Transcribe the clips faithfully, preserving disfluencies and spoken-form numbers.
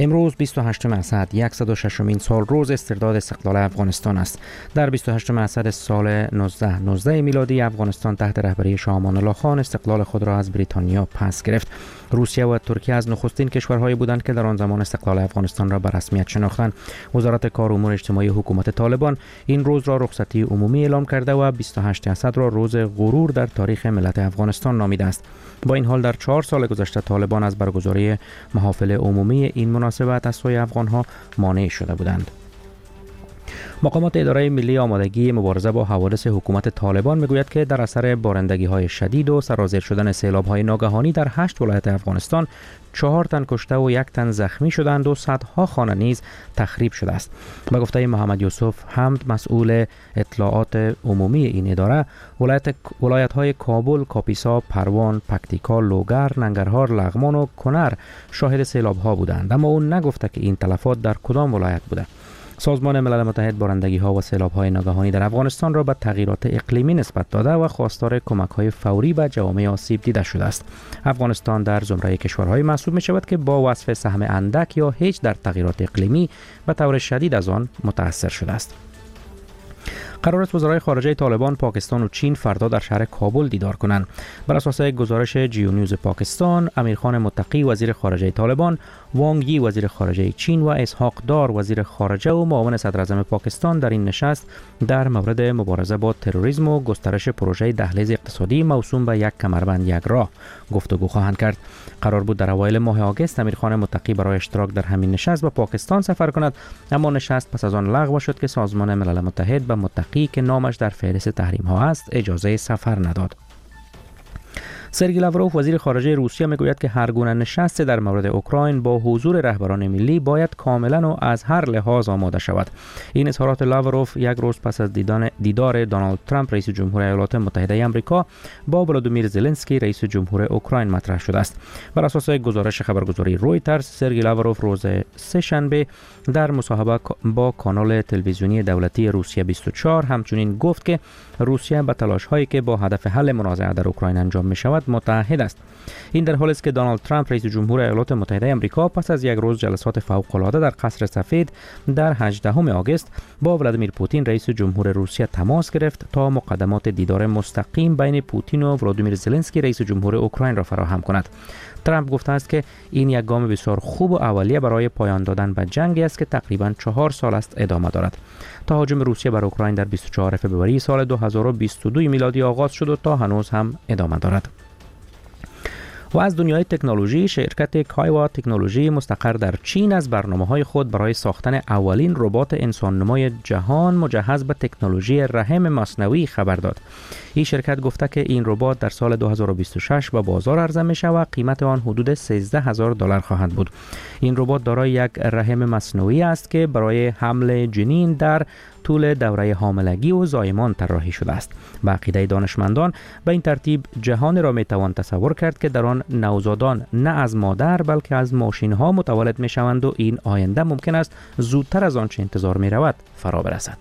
امروز بیست و هشتم اسد صد و ششمین سال روز استرداد استقلال افغانستان است. در بیست و هشتم اسد سال نوزده نوزده میلادی افغانستان تحت رهبری شاه امان الله خان استقلال خود را از بریتانیا پس گرفت. روسیه و ترکیه از نخستین کشورهایی بودند که در آن زمان استقلال افغانستان را به رسمیت شناختند. وزارت کار و امور اجتماعی حکومت طالبان این روز را رخصتی عمومی اعلام کرده و بیست و هشتم اسد را روز غرور در تاریخ ملت افغانستان نامیده است. با این حال در چهار سال گذشته طالبان از برگزاری محافل عمومی این مناسبت از سوی افغانها مانع شده بودند. مقامات اداره ملی آمادگی مبارزه با حوادث حکومت طالبان میگوید که در اثر بارندگی‌های شدید و سرازیر شدن سیلاب‌های ناگهانی در هشت ولایت افغانستان چهار تن کشته و یک تن زخمی شدند و صدها خانه نیز تخریب شده است. به گفته محمد یوسف حمد مسئول اطلاعات عمومی این اداره، ولایت ولایت‌های کابل، کاپیسا، پروان، پکتیکا، لوگر، ننگرهار، لغمان و کنر شاهد سیلاب‌ها بودند، اما او نگفته که این تلفات در کدام ولایت بوده. سازمان ملل متحد بارندگی‌ها و سیلاب‌های ناگهانی در افغانستان را به تغییرات اقلیمی نسبت داده و خواستار کمک‌های فوری به جوامع آسیب دیده شده است. افغانستان در زمره کشورهای محسوب می‌شود که با وصف سهم اندک یا هیچ در تغییرات اقلیمی به طور شدید از آن متأثر شده است. قرار است وزرای خارجه طالبان پاکستان و چین فردا در شهر کابل دیدار کنند. بر اساس گزارش جیو نیوز پاکستان، امیرخان متقی وزیر خارجه طالبان، وانگ یی وزیر خارجه چین و اسحاق دار وزیر خارجه و معاون صدر اعظم پاکستان در این نشست در مورد مبارزه با تروریسم و گسترش پروژه دهلیز اقتصادی موسوم به یک کمربند یک راه گفتگو خواهند کرد. قرار بود در اوایل ماه آگوست امیرخان متقی برای اشتراک در همین نشست به پاکستان سفر کند، اما نشست پس از آن لغو شد که سازمان ملل متحد به متقی که نامش در فهرست تحریم ها است اجازه سفر نداد. سرگئی لاوروف وزیر خارجه روسیه میگوید که هر گونه نشست در مورد اوکراین با حضور رهبران ملی باید کاملا و از هر لحاظ آماده شود. این اظهارات لاوروف یک روز پس از دیدن دیدار دونالد ترامپ رئیس جمهور ایالات متحده آمریکا با ولادیمیر زلنسکی رئیس جمهور اوکراین مطرح شده است. بر اساس گزارش خبرگزاری رویترز، سرگئی لاوروف روز سه شنبه در مصاحبه با کانال تلویزیونی دولتی روسیه بیست و چهار همچنین گفت که روسیه به تلاش‌هایی که با هدف حل منازعه در اوکراین انجام می‌شود متحد است. این در حالی است که دونالد ترامپ رئیس جمهور ایالات متحده آمریکا پس از یک روز جلسات فوق‌العاده در قصر سفید در هجدهم آگوست با ولادیمیر پوتین رئیس جمهور روسیه تماس گرفت تا مقدمات دیدار مستقیم بین پوتین و ولادیمیر زلنسکی رئیس جمهور اوکراین را فراهم کند. ترامپ گفته است که این یک گام بسیار خوب و اولیه برای پایان دادن به جنگی است که تقریباً چهار سال است ادامه دارد. تهاجم روسیه بر اوکراین در بیست و چهارم فوریه سال دو هزار و بیست و دو میلادی آغاز شد و تا هنوز هم ادامه دارد. و از دنیای تکنولوژی، شرکت کایوا تکنولوژی مستقر در چین از برنامه‌های خود برای ساختن اولین ربات انسان‌نمای جهان مجهز به تکنولوژی رحم مصنوعی خبر داد. این شرکت گفته که این ربات در سال دو هزار و بیست و شش به بازار عرضه می‌شود و قیمت آن حدود سیزده هزار دلار خواهد بود. این ربات دارای یک رحم مصنوعی است که برای حمل جنین در طول دوره حاملگی و زایمان طراحی شده است. به عقیده دانشمندان به این ترتیب جهان را میتوان تصور کرد که در آن نوزادان نه از مادر بلکه از ماشین ها متولد می شوند و این آینده ممکن است زودتر از آنچه انتظار می رود فرا برسد.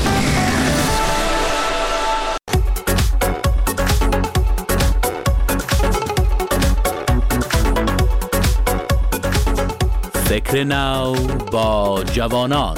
فکر نو با جوانان.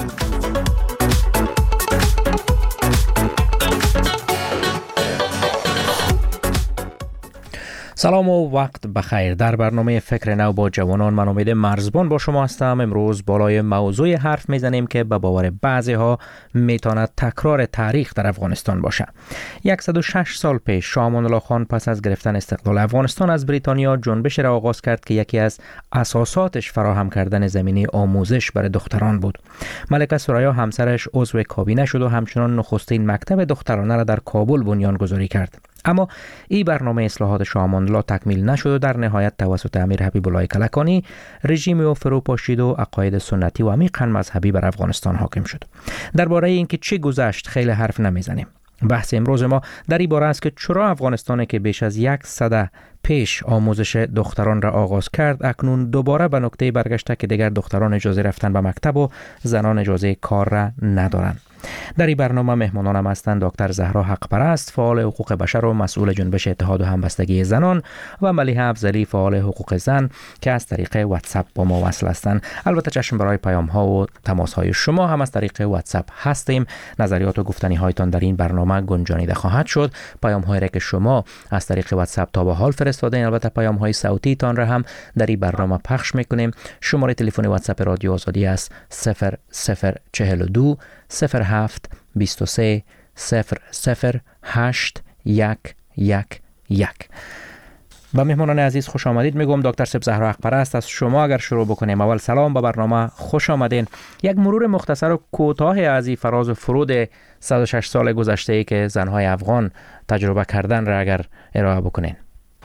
سلام و وقت بخیر. در برنامه فکر نو با جوانان من امید مرزبان با شما هستم. امروز بالای موضوع حرف میزنیم که به باور بعضی ها میتواند تکرار تاریخ در افغانستان باشه. صد و شش سال پیش شاه امان الله خان پس از گرفتن استقلال افغانستان از بریتانیا جنبش را آغاز کرد که یکی از اساساتش فراهم کردن زمینه آموزش برای دختران بود. ملکه ثریا همسرش عضو کابینه شد و همچنان نخستین مکتب دخترانه را در کابل بنیان گذاری کرد. اما این برنامه اصلاحات شاه امان الله تکمیل نشد و در نهایت توسط امیر حبیب الله کلکانی رژیم او فرو پاشید و عقاید سنتی و عمیقاً مذهبی بر افغانستان حاکم شد. درباره اینکه چه گذشت خیلی حرف نمیزنیم. بحث امروز ما در این باره است که چرا افغانستان که بیش از یک سده پیش آموزش دختران را آغاز کرد اکنون دوباره به نقطه برگشته که دیگر دختران اجازه رفتن به مکتب و زنان اجازه کار را ندارند. در این برنامه مهمانانم هستند دکتر زهرا حقپرست، فعال حقوق بشر و مسئول جنبش اتحاد و همبستگی زنان، و ملیحه افضلی، فعال حقوق زن که از طریق واتساپ با ما وصل هستند. البته چشم برای پیام ها و تماس های شما هم از طریق واتساپ هستیم. نظریات و گفتنی هایتان در این برنامه گنجانیده خواهد شد. پیام هایی را که شما از طریق واتساپ تا به حال فرستادین، البته پیام های صوتی تان را هم در این برنامه پخش میکنیم. شماره تلفن واتساپ رادیو آزادی است صفر صفر چهل و دو صفر هفت بیست و سه صفر صفر هشت یک یک یک. با مهمانان عزیز خوش آمدید میگم. دکتر سب زهرا حقپرست، از شما اگر شروع بکنیم. اول سلام، به برنامه خوش آمدین. یک مرور مختصر و کوتاه از این فراز و فرود صد و شش سال گذشته ای که زنهای افغان تجربه کردن را اگر ارائه بکنین.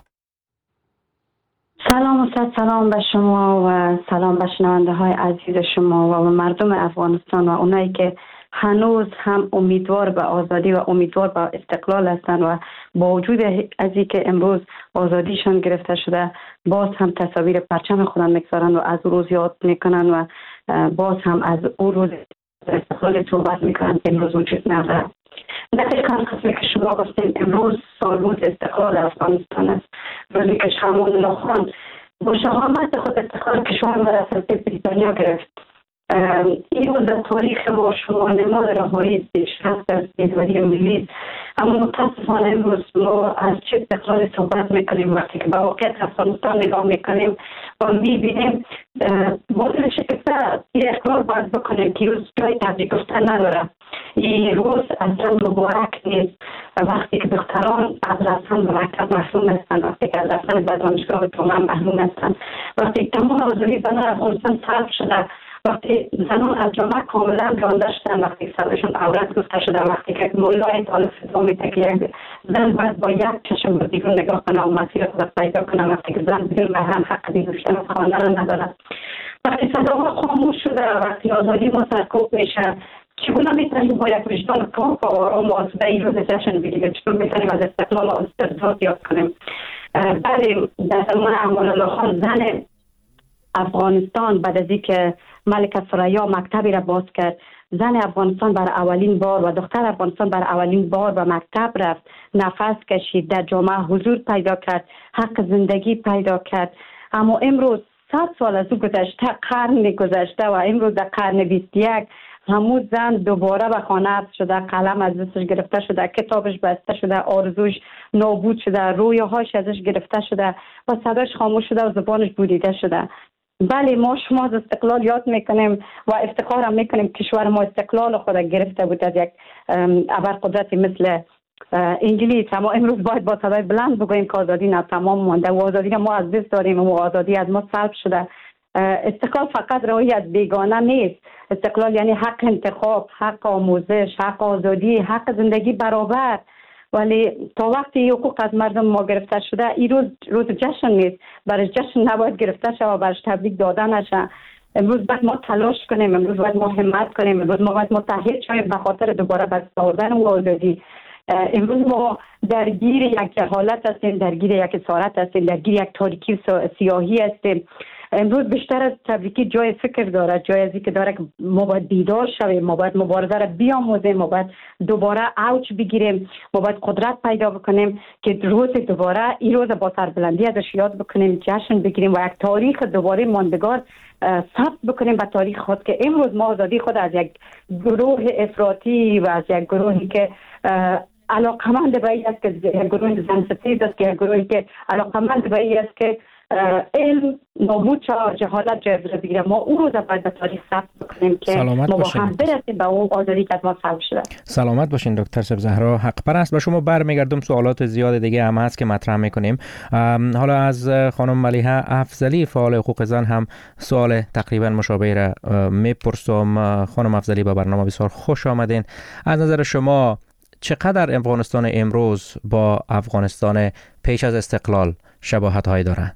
سلام و صد سلام به شما و سلام به شنونده های عزیز شما و مردم افغانستان و اونایی که هنوز هم امیدوار به آزادی و امیدوار به استقلال هستند و با وجود از اینکه امروز آزادیشان گرفته شده باز هم تصاویر پرچم خودم میگذارن و از روز یاد میکنن و باز هم از اون روز استقلال صحبت میکنن که امروز وجود نداره. دقیقاً خصوصی که شما گفتین امروز سالروز استقلال افغانستان است، روزی که امان الله خان با شهامت خود استقلال کشور را از بریتانیا گرفت. این روز در تاریخ ما شما نماد رهایی پیشرفت از بیداری ملی، اما متاسفانه امروز ما از چه استقلال صحبت میکنیم وقتی که به واقعیت افغانستان نگاه میکنیم و میبینیم با دل شکسته این اقرار باید بکنیم که روز جای تبریک گفتن نداره. این روز اصلا مبارک نیست. وقتی که دختران از رفتن به مکتب محروم هستند، وقتی که از رفتن به دانشگاه تومن محروم هستند، وقتی که تمام آزادی زنان افغانستان سلب شده، وقتی زنان از جامعه کاملا رانده شدن، وقتی سرشون عورت گفته شده، وقتی که مولای طالب فتوا میده که یک زن باید با یک چشم به بیرون نگاه کنه و مسیر خود پیدا کنه، وقتی که زن بدون محرم حق دیدن خانه را ندارد، وقتی صداها خاموش شده، وقتی آزادی ما سرکوب میشه، چگونه میتونیم با یک وجدان پاک و آرام و آسوده این روز جشن بگیریم؟ چطور میتونیم از استقلال و استقلال یاد کنیم؟ بله، در زمان امان الله خان زن افغانستان بعد از اینکه ملکه ثریا مکتبی را باز کرد، زن افغانستان برای اولین بار و دختر افغانستان برای اولین بار به مکتب رفت، نفس کشید، در جامعه حضور پیدا کرد، حق زندگی پیدا کرد. اما امروز صد سال از او گذشته، قرن گذشته و امروز در قرن بیست و یک همون زن دوباره به خانه شده، قلم از دستش گرفته شده، کتابش بسته شده، آرزوش نابود شده، رویاهاش ازش گرفته شده و صداش خاموش شده و زبانش بریده شده. بله، ما شما از استقلال یاد میکنیم و افتخار هم میکنیم کشور ما استقلال خود گرفته بود از یک ابرقدرتی مثل انگلیس. اما امروز باید با صدای بلند بگوییم که آزادی ناتمام مانده و آزادی ما از دست داریم و آزادی از ما سلب شده. استقلال فقط رهایی از بیگانه نیست. استقلال یعنی حق انتخاب، حق آموزش، حق آزادی، حق زندگی برابر. ولی تا وقتی حقوق از مردم ما گرفته شده، این روز روز جشن نیست. برای جشن نباید گرفته شود و برش تبریک داده نشه. امروز باید ما تلاش کنیم، امروز باید ما همت کنیم، امروز ما باید متحد شویم به خاطر دوباره به دست آوردن و آزادی. امروز ما درگیر یک حالت هستیم، درگیر یک اسارت هستیم، درگیر یک تاریکی سیاهی هستیم. امروز بیشتر از تبریکی جای فکر داره، جای از اینکه داره که ما باید بیدار شویم، ما باید مبارزه را بیاموزیم، ما باید دوباره اوج بگیریم، ما باید قدرت پیدا بکنیم که روز دوباره این روز با سربلندی ازش یاد بکنیم، جشن بگیریم و یک تاریخ دوباره ماندگار ثبت بکنیم به تاریخ خود که امروز ما آزادی خود از یک گروه افراطی و از یک گروهی که علاقمند به این است که یک گروه زنستیز است، که یک گروهی که علاقمند به این است که علم نابود شد، جهالت جای بگیره. ما اون روز باید به تاریخ ثبت بکنیم که ما با هم برسیم به اون آزادی که از ما سلب شده. سلامت باشین دکتر سب زهرا حقپرست. به شما برمیگردم، سوالات زیاد دیگه هم هست که مطرح میکنیم. حالا از خانم ملیحه افضلی فعال حقوق زن هم سوال تقریبا مشابه را میپرسم. خانم افضلی به برنامه بسیار خوش آمدین. از نظر شما چقدر افغانستان امروز با افغانستان پیش از استقلال شباهت هایی داره؟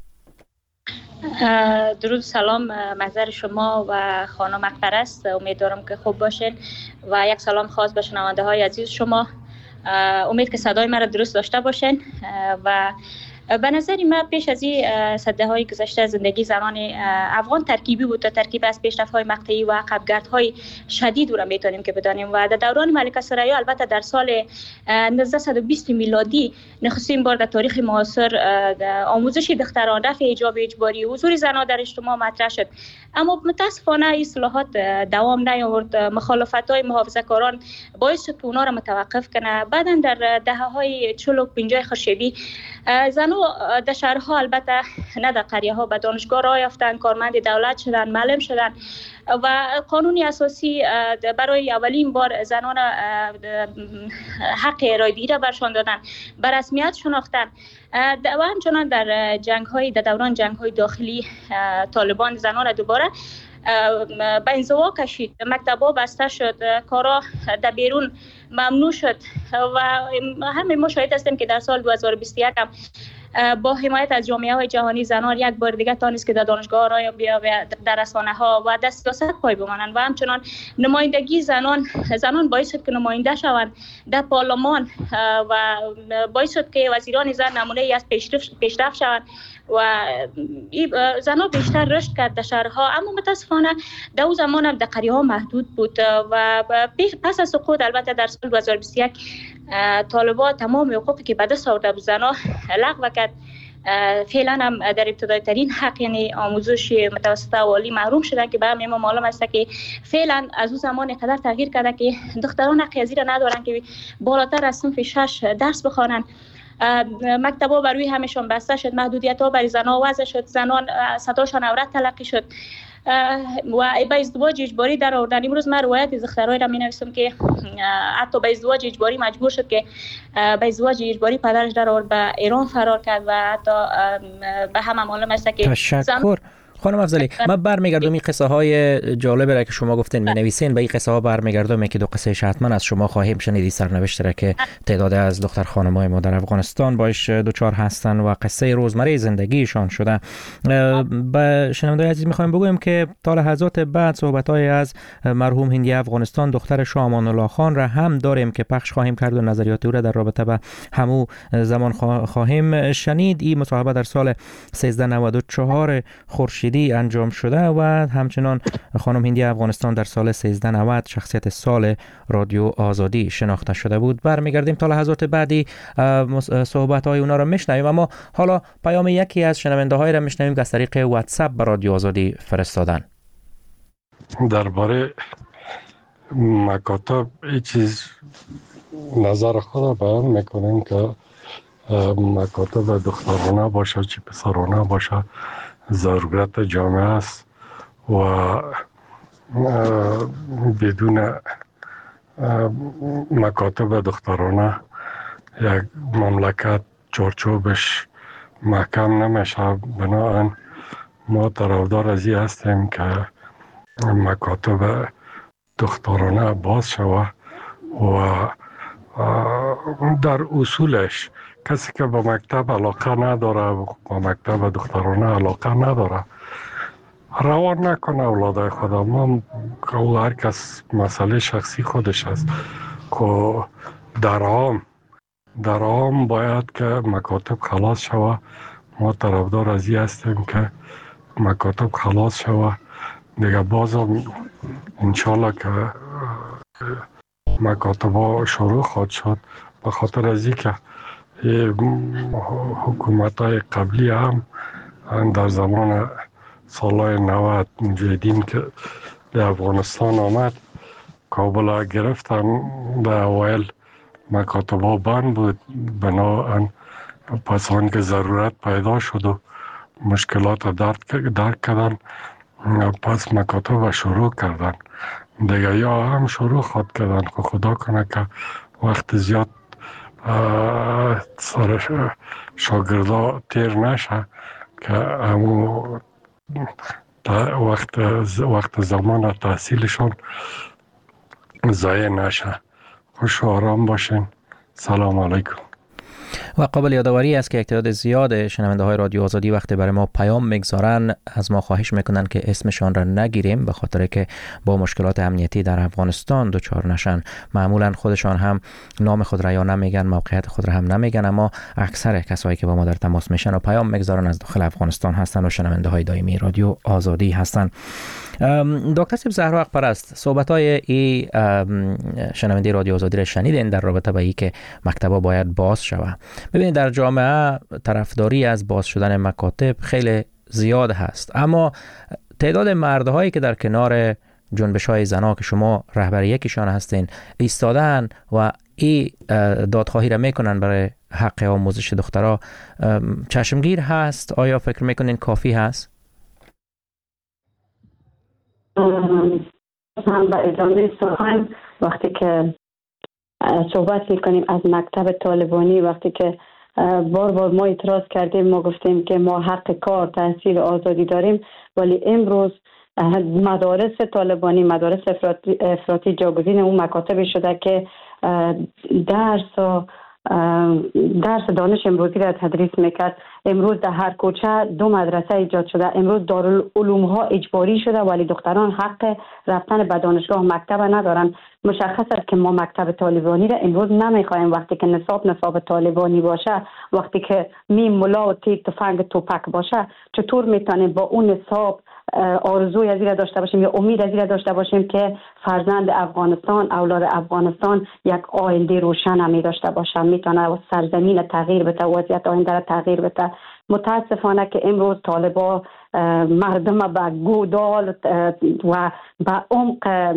درود سلام، محضر شما و خانم حقپرست، امیدوارم که خوب باشین و یک سلام خاص به شنونده های عزیز شما. امید که صدای مرا درست داشته باشین و به نظر من پیش از این سده های گذشته زندگی زنان افغان ترکیبی بود، ترکیب از پیشرفت های مقطعی و عقبگردهای شدید را میتونیم که بدانیم و در دوران ملکه ثریا البته در سال نوزده و بیست میلادی نخستین بار در تاریخ معاصر آموزش دختران، رفع حجاب اجباری، حضور زنان در اجتماع مطرح شد. اما متاسفانه اصلاحات دوام نیاورد. مخالفت‌های محافظه‌کاران باعث شد که اونا را متوقف کنه. بعداً در دهه‌های چهل و پنجاه خورشیدی زنها در شهرها البته نه در قریه‌ها به دانشگاه راه یافتند، کارمند دولت شدند، معلم شدند و قانون اساسی برای اولین بار زنان حق رایدهی را برشان دادند، به رسمیت شناختند. و همچنان در جنگ‌های در دوران جنگ‌های داخلی طالبان زنان دوباره به انزوا کشید، مکتب‌ها بسته شد، کارا در بیرون ممنوع شد و همه ما شاهد هستیم که در سال دو هزار و بیست و یک هم با حمایت از جامعه‌های جهانی زنان یک بار دیگه تانست که در دانشگاه را بیا در رسانه‌ها و در سیاست پای بمانند و همچنان نمایندگی زنان زنان باعث شد که نماینده شوند در پارلمان و باعث شد که وزیران زن نمونه‌ای از پیشرفت پیشرفت شوند و زنان بیشتر رشد کرد در شهرها. اما متاسفانه در اون زمان هم در قریه‌ها محدود بود و پس از سقوط البته در سال دو هزار و بیست و یک طالبان تمام حقوقی که به دست آورده بود زنان لغو کرد. فعلا هم در ابتدای ترین حق یعنی آموزش متوسطه و عالی محروم شدن که به همه ما معلوم است که فعلا از اون زمان قدر تغییر کرده که دختران حق ازی را ندارن که بالاتر از صنف شش درس بخوانند. مکتب‌ها بر روی همشون بسته شد، محدودیت‌ها برای زنان وضع شد، زنان صداشان عورت تلقی شد و به ازدواج اجباری در آوردن. امروز من روایت از دخترای را می‌نویسم که حتی به ازدواج اجباری مجبور شد که به ازدواج اجباری پدرش در آورد، به ایران فرار کرد و حتی به همه معلوم است که تشکر خانم افضلی. من برمیگردم این قصه های جالبی را که شما گفتین می نویسین، به این قصه ها برمیگردم که دو قصه حتما از شما خواهیم شنیدی، سرنوشت را که تعداد از دختر خانم‌های ما در افغانستان باش دوچار هستن و قصه روزمره زندگیشان شده. به شنوندگان عزیز می‌خوایم بگویم که تا لحظات بعد صحبت‌های از مرحوم هندی افغانستان دختر شاه امان الله خان را هم داریم که پخش خواهیم کرد و نظریات او را در رابطه با همو زمان خواهیم شنید. این مصاحبه در سال سیزده نود و چهار خورشیدی انجام شده و همچنان خانم هندی افغانستان در سال سیزده نود شخصیت سال رادیو آزادی شناخته شده بود. برمیگردیم تا لحظات بعدی صحبت های اونا را میشنویم، اما حالا پیام یکی از شنونده های را میشنویم که از طریق واتساپ به رادیو آزادی فرستادن. درباره مکاتب این چیز نظر خود بیان میکنیم که مکاتب دخترانه باشه چی پسرانه باشه ضرورت جامعه است و بدون مکاتب دخترانه یک مملکت چارچوبش محکم نمیشه. بنابراین ما طرفدار از این هستیم که مکاتب دخترانه باز شود و در اصولش کسی که به مکتب علاقه نداره، به مکتب دخترانه علاقه نداره، روان نکنه اولادای خود. ما هر کس مسئله شخصی خودش است که در عام در عام باید که مکاتب خلاص شود. ما طرفدار از این هستیم که مکاتب خلاص شود دیگه. باز هم انشالله که مکاتب شروع خواهد شد، به خاطر از این که حکومت های قبلی هم در زمان سالهای نود مجاهدین که در افغانستان آمد کابل گرفتن، در اوایل مکاتب ها بند بود. بنابراین پس آن که ضرورت پیدا شد و مشکلات درک کردن پس مکاتب شروع کردن دیگه، یا هم شروع خواهد کردن که خدا کنه که وقت زیاد سر شاگردا تیر نشه که همو وقت وقت زمان تحصیلشون ضایع نشه. خوش و آرام باشین. سلام علیکم. و قابل یادآوری است که یک تعداد زیاد شنونده های رادیو آزادی وقتی برای ما پیام میگذارن از ما خواهش میکنن که اسمشان را نگیریم به خاطر که با مشکلات امنیتی در افغانستان دچار نشن. معمولا خودشان هم نام خود را یا نمیگن، موقعیت خود را هم نمیگن، اما اکثر کسایی که با ما در تماس میشن و پیام میگذارن از داخل افغانستان هستن و شنونده های دائمی رادیو آزادی هستن. دکتر سیب زهرا حق‌پرست، صحبت های ای شنونده رادیو آزادی را شنیدین در رابطه با این که مکتب‌ها باید باز شود. ببینید در جامعه طرفداری از باز شدن مکاتب خیلی زیاد هست، اما تعداد مردهایی که در کنار جنبش‌های زنان که شما رهبر یکیشان هستین ایستادن و این دادخواهی را میکنن برای حق آموزش دخترها چشمگیر هست؟ آیا فکر میکنین کافی هست؟ هم به ادامه سخن وقتی که صحبت میکنیم از مکتب طالبانی، وقتی که بار بار ما اعتراض کردیم، ما گفتیم که ما حق کار، تحصیل و آزادی داریم، ولی امروز مدارس طالبانی، مدارس افراطی, افراطی جاگزین اون مکاتبی شده که درس و درس دانش امروزی را تدریس میکرد. امروز در هر کوچه دو مدرسه ایجاد شده. امروز دارالعلوم ها اجباری شده ولی دختران حق رفتن به دانشگاه مکتب ندارن. مشخص است که ما مکتب طالبانی را امروز نمیخوایم. وقتی که نصاب نصاب طالبانی باشه، وقتی که میم ملا و تیر تفنگ توپک باشه، چطور میتونیم با اون نصاب آرزوی از این داشته باشیم یا امید از این داشته باشیم که فرزند افغانستان، اولاد افغانستان یک آینده روشن هم داشته باشه، میتونه سرزمین تغییر بده، وضعیت آینده را تغییر بده. متاسفانه که امروز طالبا مردم به گودال و به عمق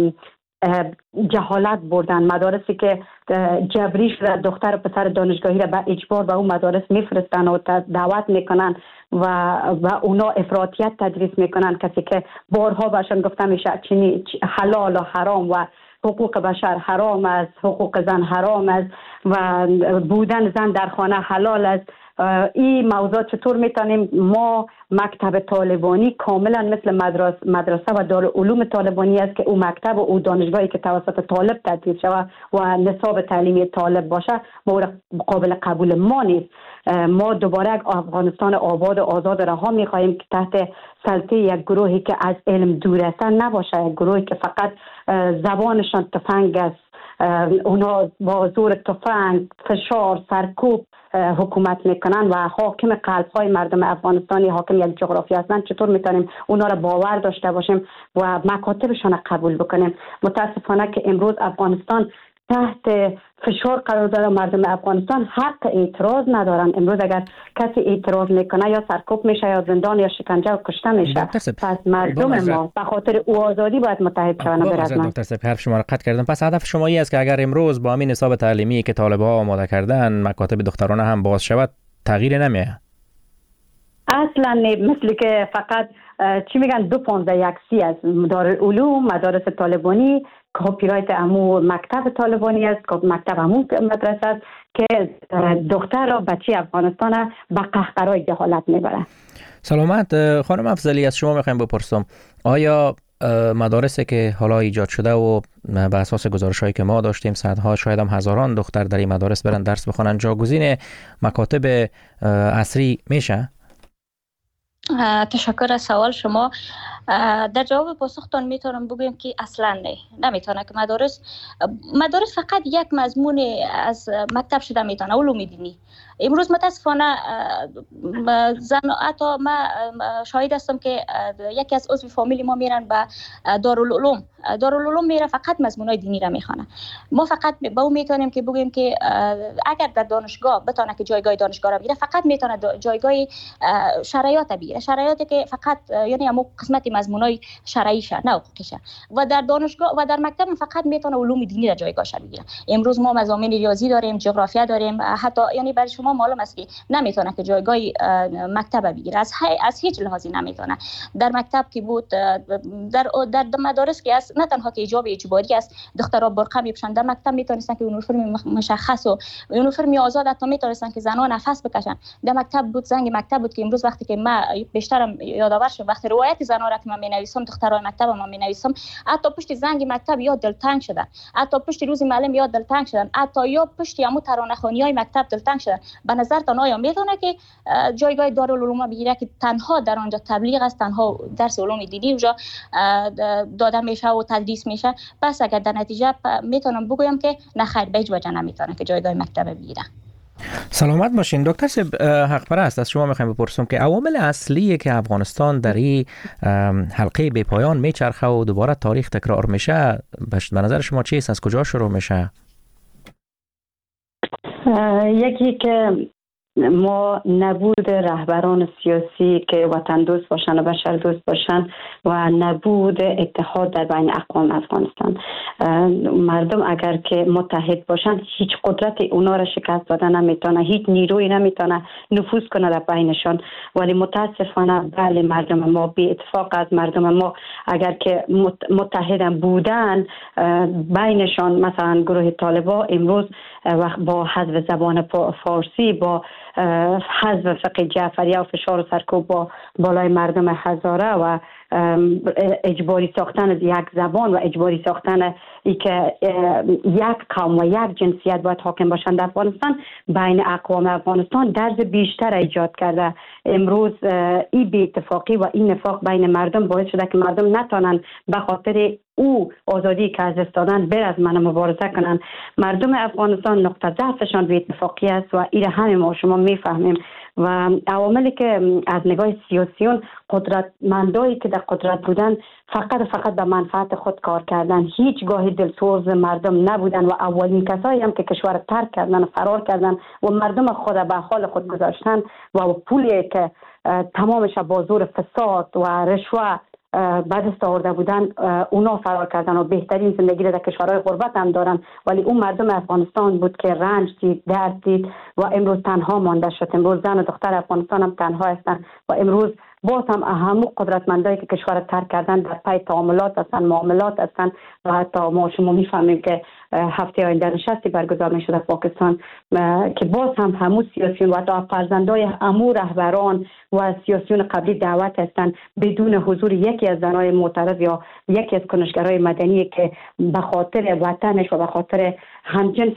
جهالت بردن. مدارسی که جبری شده دختر و پسر دانشگاهی را به اجبار به اون مدارس میفرستن و دعوت میکنن و و اونا افراطیت تدریس میکنن. کسی که بارها بهشون گفتم میشه چنین حلال و حرام و حقوق بشر حرام است، حقوق زن حرام است و بودن زن در خانه حلال است. این موضوع چطور میتونیم ما مکتب طالبانی کاملا مثل مدرسه مدرسه و دارالعلوم طالبانی است که او مکتب و او دانشگاهی که توسط طالب تدریس شود و نصاب تعلیمی طالب باشه مورد قابل قبول ما نیست. ما دوباره افغانستان آباد و آزاد رها می‌خواهیم که تحت سلطه یک گروهی که از علم دور است نباشه، یک گروهی که فقط زبانشان تفنگ است. اونا با زور تفنگ، فشار، سرکوب حکومت میکنن و حاکم قلب‌های مردم افغانستانی، حاکم یک جغرافی هستن. چطور میتونیم اونا را باور داشته باشیم و مکاتبشان قبول بکنیم؟ متاسفانه که امروز افغانستان تحت فشار قرار داره. مردم افغانستان حق اعتراض ندارن. امروز اگر کسی اعتراض میکنه یا سرکوب میشه یا زندان یا شکنجه و کشته میشه. پس مردم ما به خاطر او آزادی باید متحد شوند و برسن. دکتر صاحب حرف شما را قطع کردم. پس هدف شما این است که اگر امروز با همین نصاب تعلیمی که طالب‌ها آماده کردن مکاتب دخترانه هم باز شود تغییر نمیاد؟ اصلا مثل که فقط چی میگن دو پانزده یک سی از دارالعلوم مدارس طالبانی کپی رایت امو مکتب طالبانی است، مکتب امو مدرسه است که دختر و بچه افغانستان به قهقرای جهالت میبره. سلامت. خانم افضلی از شما میخوایم بپرسم آیا مدارسی که حالا ایجاد شده و به اساس گزارش‌هایی که ما داشتیم صدها شاید هم هزاران دختر در این مدارس برن درس بخونن جاگزین مکاتب عصری میشه؟ تشکر از سوال شما. در جواب پاسختان میتونم بگم که اصلا نه نمیتونه که مدارس مدارس فقط یک مضمون از مکتب شده میتونه علوم دینی. امروز متاسفانه زن حتی ما شاهد هستم که یکی از عضو فامیلی ما میرن به دارالعلوم دارالعلوم میره فقط مضمونای دینی را میخونه. ما فقط با اون میتونیم که بگیم که اگر در دانشگاه بتونه که جایگاه دانشگاه را بگیره فقط میتونه جایگاه شرایط بگیره، شرایطی که فقط یعنی همون قسمت مضمونای شرعی شه نه حقوقیشه و در دانشگاه و در مکتب فقط میتونه علوم دینی را جایگاهش بگیره. امروز ما مضامین ریاضی داریم، جغرافیا داریم، حتی یعنی برای شما معلوم است که نمیتونه که جایگاه مکتب بگیره، از از هیچ لحاظی نمیتونه. در مکتب که بود در در مدارس که است نه تنها که حجاب اجباری است، دخترها برقه میپوشن، در مکتب میتونستن که یونیفرم مشخص و یونیفرم آزاد حتی میتونستن که زنان نفس بکشن. در مکتب بود، زنگ مکتب بود که امروز وقتی که ما بیشترم یادآور شد وقتی روایت زنان را که من مینویسم دخترای مکتب ما مینویسم حتی پشت زنگ مکتب یا دلتنگ شدن، حتی پشت روز معلم یا دلتنگ شدن، حتی یا پشت همو ترانه خوانی های مکتب دلتنگ شدن. به نظرتان آیا میتونه که جایگاه دارالعلوم بگیره که تنها در آنجا تبلیغ است، تنها درس علوم دینی اونجا داده میشه و تدریس میشه؟ پس اگر در نتیجه میتونم بگویم که نه خیر، به هیچ وجه نمیتونه که جایگاه مکتب بگیره. سلامت باشین دکتر صاحب. حق پرست از شما میخوایم بپرسم که عوامل اصلی که افغانستان در این حلقه بی پایان میچرخه و دوباره تاریخ تکرار میشه به نظر شما چیست؟ از کجا شروع میشه؟ یکی که ما نبود رهبران سیاسی که وطن دوست باشن و بشر دوست باشن و نبود اتحاد در بین اقوام افغانستان. مردم اگر که متحد باشن هیچ قدرت اونا را شکست دادن نمیتونه، هیچ نیروی نمیتونه نفوذ کنه در بینشان. ولی متاسفانه بله مردم ما بی اتفاق از مردم ما اگر که متحد بودن بینشان، مثلا گروه طالبان امروز با حذف زبان فارسی، با حذف فقه جعفریه و فشار و سرکوب با بالای مردم هزاره و اجباری ساختن یک زبان و اجباری ساختن ای که یک قوم و یک جنسیت باید حاکم باشند در افغانستان، بین اقوام افغانستان درز بیشتر ایجاد کرده. امروز این بی اتفاقی و این نفاق بین مردم باعث شده که مردم نتانن به خاطر او آزادی که از دست دادن بر از من مبارزه کنن. مردم افغانستان نقطه ضعفشان بی اتفاقی است و این همه ما شما میفهمیم. و عواملی که از نگاه سیاسیون قدرتمندایی که در قدرت بودن فقط فقط به منفعت خود کار کردن، هیچگاه دلسوز مردم نبودن و اولین کسایی هم که کشور ترک کردن و فرار کردن و مردم خود به حال خود گذاشتن و پولی که تمامش با زور فساد و رشوه بعد است آورده بودن اونا فرار کردن و بهترین زندگی را در کشورهای غربت هم دارن. ولی اون مردم افغانستان بود که رنج دید، درد دید و امروز تنها مانده شد. امروز زن و دختر افغانستان هم تنها هستن و امروز باز هم همون قدرتمندایی که کشور ترک کردن در پای تعاملات هستن، معاملات هستن و حتی ما شما میفهمیم که هفته آینده نشستی برگزار میشه در پاکستان که باز هم همون سیاسیون و حتی فرزندای همون رهبران و سیاسیون قبلی دعوت هستن بدون حضور یکی از زنای معترض یا یکی از کنشگرای مدنی که به خاطر وطنش و به خاطر همجنس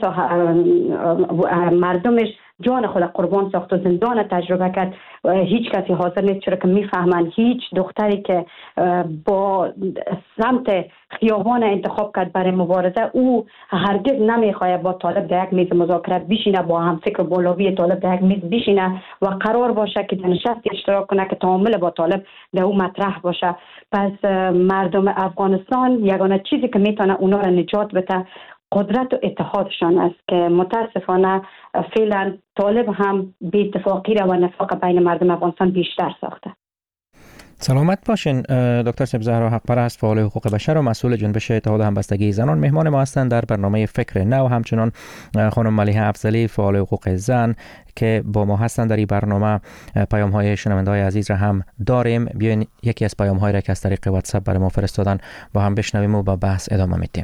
و مردمش جان خود قربان ساخت و زندان تجربه کرد. هیچ کسی حاضر نیست، چرا که میفهمن هیچ دختری که با سمت خیابان انتخاب کرد برای مبارزه او هرگز نمیخواد با طالب در یک میز مذاکره بشینه، با هم فکر بولوی طالب در یک میز بشینه و قرار باشه که در نشست اشتراک کنه که تعامل با طالب در او مطرح باشه. پس مردم افغانستان یگانه چیزی که میتونه اونا را نجات بده قدرت و اتحادشان است که متاسفانه فعلا طالب هم بی اتفاقی را و نفاق بین مردم افغانستان بیشتر ساخته. سلامت باشین دکتر صاحب. زهرا حق پرست، فعال حقوق بشر و مسئول جنبش اتحاد همبستگی زنان مهمان ما هستند در برنامه فکر نو. همچنان خانم ملیحه افضلی، فعال حقوق زن که با ما هستند در این برنامه. پیام های شنونده های عزیز را هم داریم. بیاین یکی از پیام های را که از طریق واتساپ برای ما فرستادن با هم بشنویم و با بحث ادامه میدیم.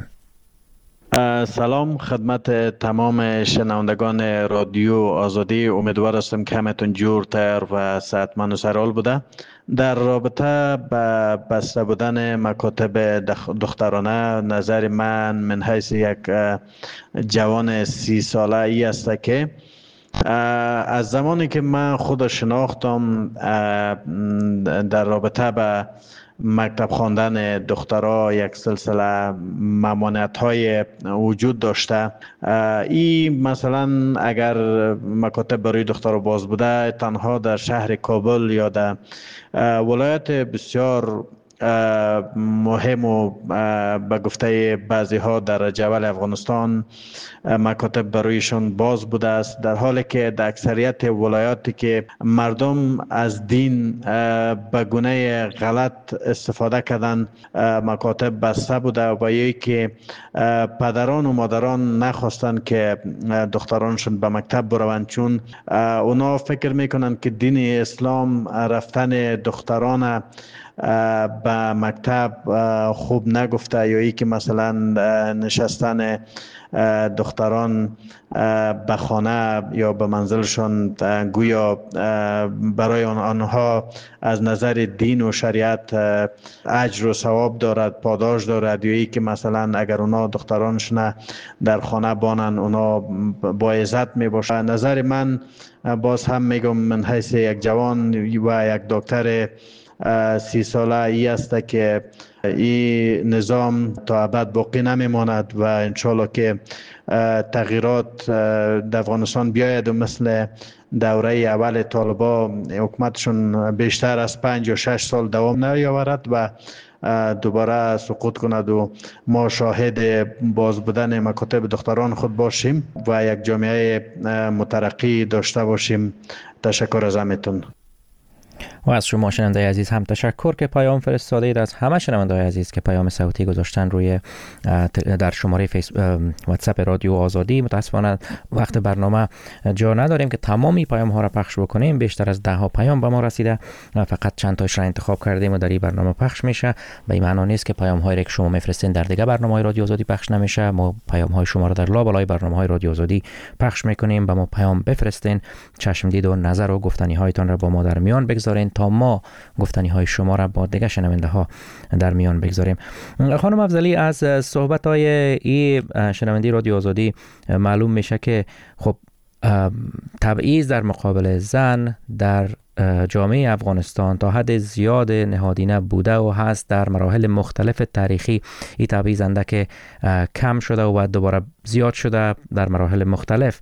سلام خدمت تمام شنوندگان رادیو آزادی. امیدوار هستم که همتون جورتر و صحتمند و سرحال بوده. در رابطه با بسته بودن مکاتب دخترانه، نظر من من حیث یک جوان سی ساله ای است که از زمانی که من خود شناختم در رابطه با مکتب خواندن دخترها یک سلسله ممانعت های وجود داشته. این مثلا اگر مکاتب برای دخترها باز بوده تنها در شهر کابل یا در ولایت بسیار مهم و به گفته بعضی ها در جبل افغانستان مکاتب برایشان باز بوده است، در حالی که در اکثریت ولایاتی که مردم از دین به گونه غلط استفاده کردن مکاتب بسته بوده و یکی پدران و مادران نخواستند که دخترانشون به مکتب بروند، چون اونا فکر میکنند که دین اسلام رفتن دختران به مکتب خوب نگفته یا ای که مثلا نشستن دختران به خانه یا به منزلشان گویا برای آنها از نظر دین و شریعت اجر و ثواب دارد، پاداش دارد، یا ای که مثلا اگر اونا دخترانشون در خانه بانن اونا با عزت می باشه. نظر من باز هم میگم من حیث یک جوان و یک دکتر سی ساله ای است که این نظام تا ابد باقی نمیماند و انشالله که تغییرات در افغانستان بیاید و مثل دوره اول طالبا حکومتشون بیشتر از پنج یا شش سال دوام نیاورد و دوباره سقوط کند و ما شاهد باز بودن مکاتب دختران خود باشیم و یک جامعه مترقی داشته باشیم. تشکر از همتون. و از شما شنونده عزیز هم تشکر که پیام فرستاده اید. از همه شنونده عزیز که پیام صوتی گذاشتن روی در شماره فیس واتساپ رادیو آزادی. متاسفانه وقت برنامه جا نداریم که تمامی پیام ها را پخش بکنیم. بیشتر از ده ها پیام به ما رسیده، فقط چند تاش را انتخاب کردیم و در این برنامه پخش میشه. به این معنی نیست که پیام هایی که شما میفرستین در دیگه برنامه‌های رادیو آزادی پخش نمیشه. ما پیام های شما را در لابلای برنامه‌های رادیو آزادی پخش میکنیم. به ما پیام بفرستین، چشم دید و نظر و گفتنی هایتان را با ما در میان بگذارین تا ما گفتنی های شما را با دیگه شنونده ها در میان بگذاریم. خانم افضلی، از صحبت های ای شنوندی رادیو آزادی معلوم میشه که خب تبعیض در مقابل زن در جامعه افغانستان تا حد زیاد نهادینه بوده و هست. در مراحل مختلف تاریخی این تبعیض اندک کم شده و بعد دوباره زیاد شده در مراحل مختلف.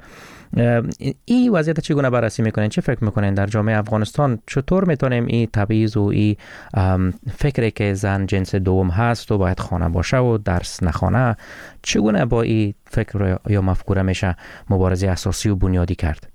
این وضعیت چگونه بررسی میکنین؟ چه فکر میکنین در جامعه افغانستان چطور میتونیم این تبعیض و این فکری که زن جنس دوم هست و باید خانه باشه و درس نخوانه، چگونه با این فکر یا مفکوره میشه مبارزه اساسی و بنیادی کرد؟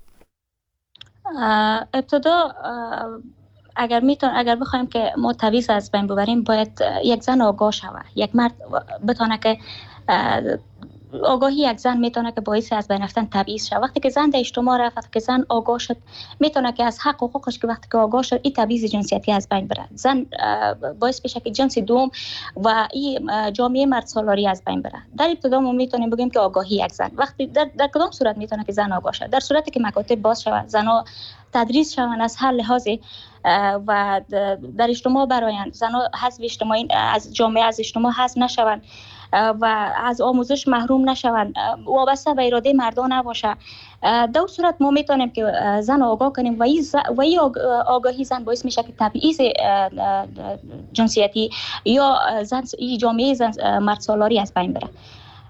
ابتدا اگر میتون اگر بخوایم که ما تبعیض از بین ببریم، باید یک زن آگاه شود، یک مرد بتونه که آگاهی یک زن میتونه که باعث از بین رفتن تبعیض شود. وقتی که زن در اجتماع رفت، وقتی که زن آگاه شد، میتونه که از حق و حقوقش که وقتی که آگاه شد این تبعیض جنسیتی از بین بره. زن باعث بشه که جنس دوم و این جامعه مرد سالاری از بین بره. در ابتدا ما میتونیم بگیم که آگاهی یک زن وقتی در, در کدام صورت میتونه که زن آگاه شد؟ در صورتی که مکاتب باز شود، زنها تدریس شوند از هر لحاظی و در اجتماع برآیند، زنها حذف اجتماعی از جامعه از اجتماع حذف نشوند و از آموزش محروم نشوند، وابسته به اراده مردان نباشه. در صورت ما میتونیم که زن آگاه کنیم و این و این آگاهی زن باعث میشه که تبعیض جنسیتی یا زن این جامعه زن مرد سالاری از بین بره.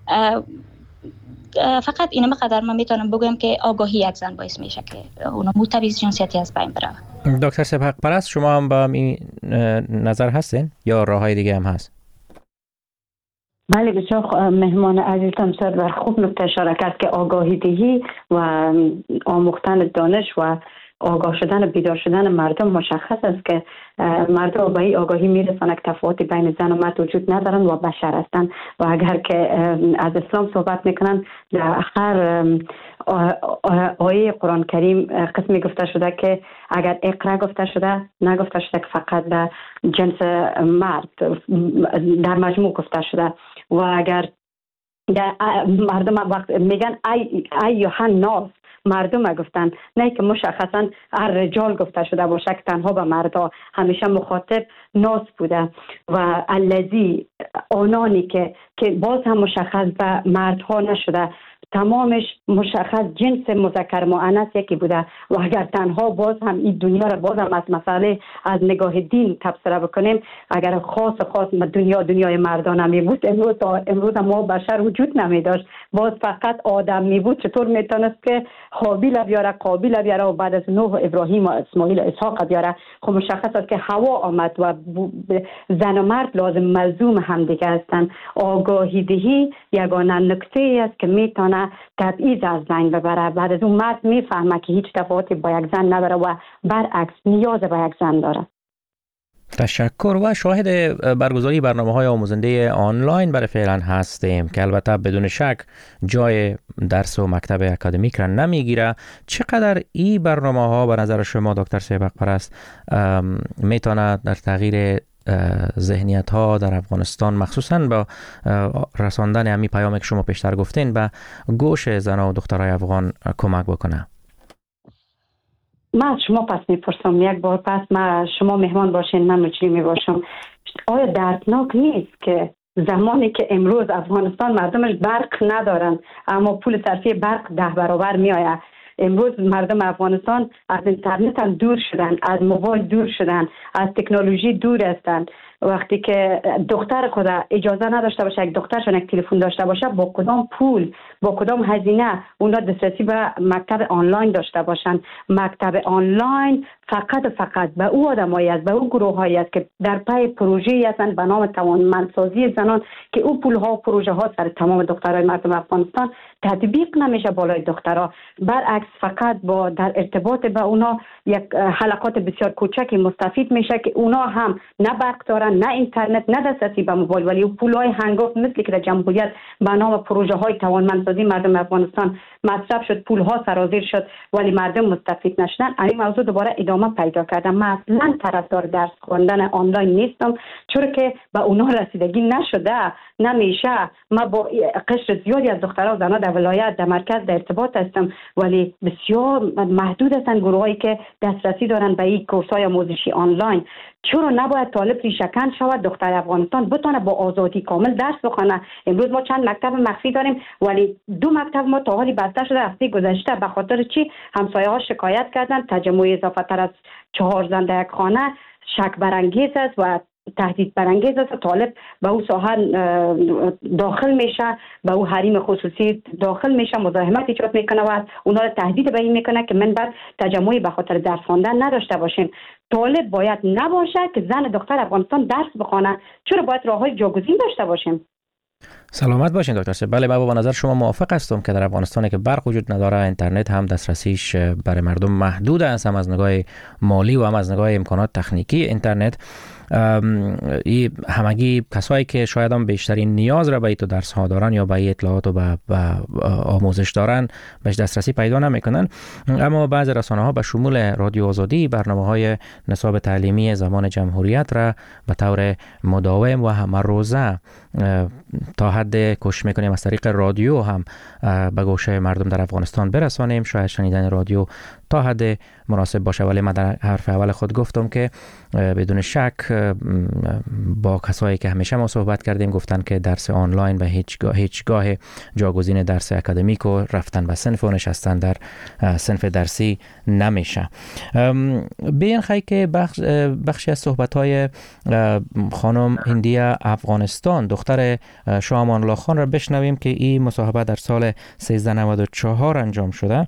فقط اینم قدر من میتونم بگم که آگاهی یک زن باعث میشه که اون تبعیض جنسیتی از بین بره. دکتر سپهر پرست، شما هم با این نظر هستین یا راههای دیگه هم هست؟ بله، بسیار مهمان عزیزم سر و خوب نکته اشاره کرد که آگاهی دهی و آموختن دانش و آگاه شدن و بیدار شدن مردم مشخص است که مردم به این آگاهی میرسند که تفاوتی بین زن و مرد وجود ندارند و بشر هستند و اگر که از اسلام صحبت میکنن در هر آیه قرآن کریم قسمی گفته شده که اگر اقرا گفته شده نگفته شده که فقط به جنس مرد، در مجموع گفته شده. و اگر مردم وقت میگن ای ای یوحنا ناس، مردم گفتن، نه که مشخصا هر رجال گفته شده باشه که تنها به مردا، همیشه مخاطب ناس بوده. و الذی آنانی که که باز هم مشخص به مردها نشده، تمامش مشخص جنس مذکر مؤنث یکی بوده. و اگر تنها باز هم این دنیا را باز هم از مسئله از نگاه دین تفسیر بکنیم، اگر خاص خاص دنیا دنیای مردان می بود، امروز امروز ما بشر وجود نمی داشت، باز فقط آدم می بود. چطور میتونست که حابیل بیاره، قابیل بیاره و بعد از نوح ابراهیم و اسماعیل و اسحاق بیاره؟ خب مشخص است که هوا آمد و زن و مرد لازم ملزوم هم دیگه هستند. آگاهی دهی یگانه نکته ای است که میتونه تبعیض از بین ببره. بعد از اون مرد میفهمه که هیچ تفاوتی با یک زن نداره و برعکس نیاز به یک زن داره. تشکر. و شاهد برگزاری برنامه‌های آموزنده آنلاین برای فعلا هستیم که البته بدون شک جای درس و مکتب اکادمیک را نمیگیره. چقدر این برنامه‌ها به نظر شما دکتر سپهر پرست میتونه در تغییر ذهنیت ها در افغانستان مخصوصا با رساندن همین پیامی که شما پیشتر گفتین به گوش زنان و دخترای افغان کمک بکنه؟ من از شما پس میپرسم یک بار پس، من شما مهمان باشین من مجری می باشم. آیا دردناک نیست که زمانی که امروز افغانستان مردمش برق ندارن اما پول صرفی برق ده برابر می آید؟ امروز مردم افغانستان از اینترنت هم دور شدن، از موبایل دور شدن، از تکنولوژی دور هستند. وقتی که دختر خود اجازه نداشته باشه، یک دخترشون یک تلفن داشته باشه، با کدام پول با کدام هزینه اونا دسترسی به مکتب آنلاین داشته باشن؟ مکتب آنلاین فقط فقط به او آدمایی است، به او گروهایی است که در پای پروژه‌ای هستند به نام توانمندسازی زنان که او پول‌ها و پروژه ها سر تمام دخترای مردم افغانستان تطبیق نمیشه بالای دخترها. برعکس فقط با در ارتباط با اونا یک حلقات بسیار کوچکی مستفید میشه که اونا هم نه برق دارن، نه اینترنت، نه دسترسی به موبایل، ولی پولای هنگفت مثل که در جمهوریت به نام پروژه های توانمندسازی مردم افغانستان مصرف شد، پولها سرازیر شد ولی مردم مستفید نشدن. این موضوع دوباره ادامه پیدا کردم. من اصلا طرفدار درس خواندن آنلاین نیستم، چون که به اونا رسیدگی نشده، نمیشه. من با قشر زیادی از دخترها و زنان در ولایت در مرکز در ارتباط هستم، ولی بسیار محدود هستند گروهایی که دسترسی دارن به این کورس‌های آموزشی آنلاین. چرا نباید طالب ریشه‌کن شود، دختر افغانستان بتونه با آزادی کامل درس بخونه؟ امروز ما چند مکتب مخفی داریم ولی دو مکتب ما تا حالی بسته شده. هفته گذشته به خاطر چی؟ همسایه ها شکایت کردن تجمع اضافه تر از چهار زن در یک خانه شک برانگیز است و تهدید برانگیز است. طالب به او ساحه داخل میشه، به او حریم خصوصی داخل میشه، مزاحمت ایجاد میکنه و اونا رو تهدید به این میکنه که من بعد تجمعی به خاطر درس خواندن نداشته باشیم. طالب باید نباشه که زن دختر افغانستان درس بخونه، چرا باید راههای جاگزین داشته باشیم؟ سلامت باشین دکتر صاحب. بله، من با نظر شما موافق هستم که در افغانستان که برق وجود نداره، اینترنت هم دسترسیش برای مردم محدود است، هم از نگاه مالی و هم از نگاه امکانات تکنیکی اینترنت. ای همگی کسایی که شاید هم بیشترین نیاز را به تو درس ها دارن یا به اطلاعات و به, به آموزش دارن بهش دسترسی پیدا نمیکنن. اما بعضی رسانه ها به شمول رادیو آزادی برنامه های نصاب تعلیمی زمان جمهوریت را به طور مداوم و همه روزه تا حد کوشش میکنیم از طریق رادیو هم به گوشه مردم در افغانستان برسانیم. شاید شنیدن رادیو تا حد مناسب باشه، ولی من در حرف اول خود گفتم که بدون شک با کسایی که همیشه ما صحبت کردیم گفتن که درس آنلاین به هیچگاه هیچگاه جاگزین درس اکادمیک و رفتن به صنف و نشستن در صنف درسی نمیشه. بیان خیلی که بخش بخشی از صحبت‌های خانم هندی افغانستان دختر شاه امان الله خان را بشنویم که این مصاحبه در سال سیزده نود و چهار انجام شده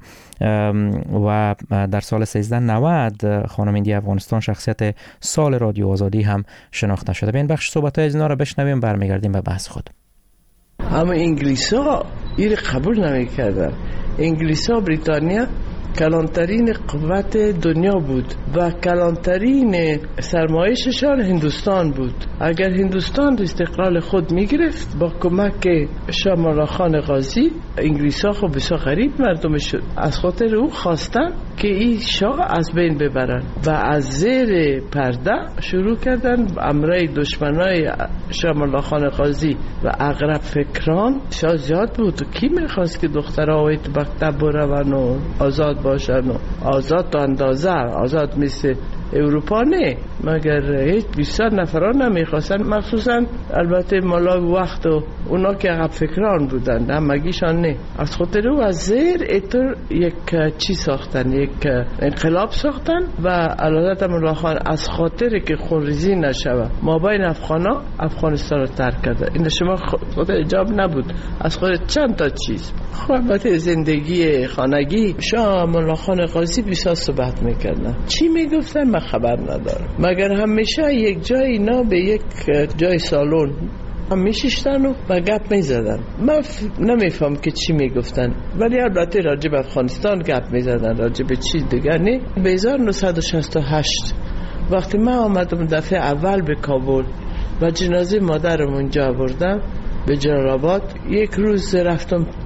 و در سال سیزده نود خانم هندی افغانستان شخصیت سال رادیو آزادی هم شناخته شده. به این بخش صحبت‌های از اینا را بشنویم، برمیگردیم به بحث خود. اما انگلیس‌ها این قبول نمی‌کردن. انگلیس‌ها بریتانیا کلانترین قوت دنیا بود و کلانترین سرمایششان هندوستان بود. اگر هندوستان استقلال خود میگرفت با کمک شاه امان الله خان غازی، انگلیس ها خب بسیار غریب مردمش شد. از خاطر او خواستن که این شاه از بین ببرن و از زیر پرده شروع کردن امرای دشمنای شاه امان الله خان غازی و اغرب فکران. شاه زیاد بود و کی میخواست که دخترها و مکتب برون و آزاد باشن و آزاد تا اندازه، آزاد مثل اروپا نه، مگر هیچ بیشتر نفران نمیخواستن، مخصوصا البته مالا وقت و اونا که عقب فکران بودن همگیشان نه. از خاطر او از زیر ایتر یک چی ساختن، یک انقلاب ساختن و علالت امان الله خان از خاطر که خونریزی نشوه ما بین افغانا افغانستان رو ترک کرده. این شما خاطر اجاب نبود، از خاطر چند تا چیز. خب البته زندگی خانگی شاه امان الله خان غازی بسیار صحبت میکردن. چی میگفتن من خبر ندارم، مگر همیشه یک جای اینا به یک جای سالن هم میشیشتن و با گپ میزدن. من نمیفهم که چی میگفتن، ولی البته راجب افغانستان گپ میزدن، راجب چیز دیگر نه. به هزار و نهصد و شصت و هشت وقتی من آمدم دفعه اول به کابل و جنازه مادرم اونجا آوردم به جلال آباد، یک روز رفتم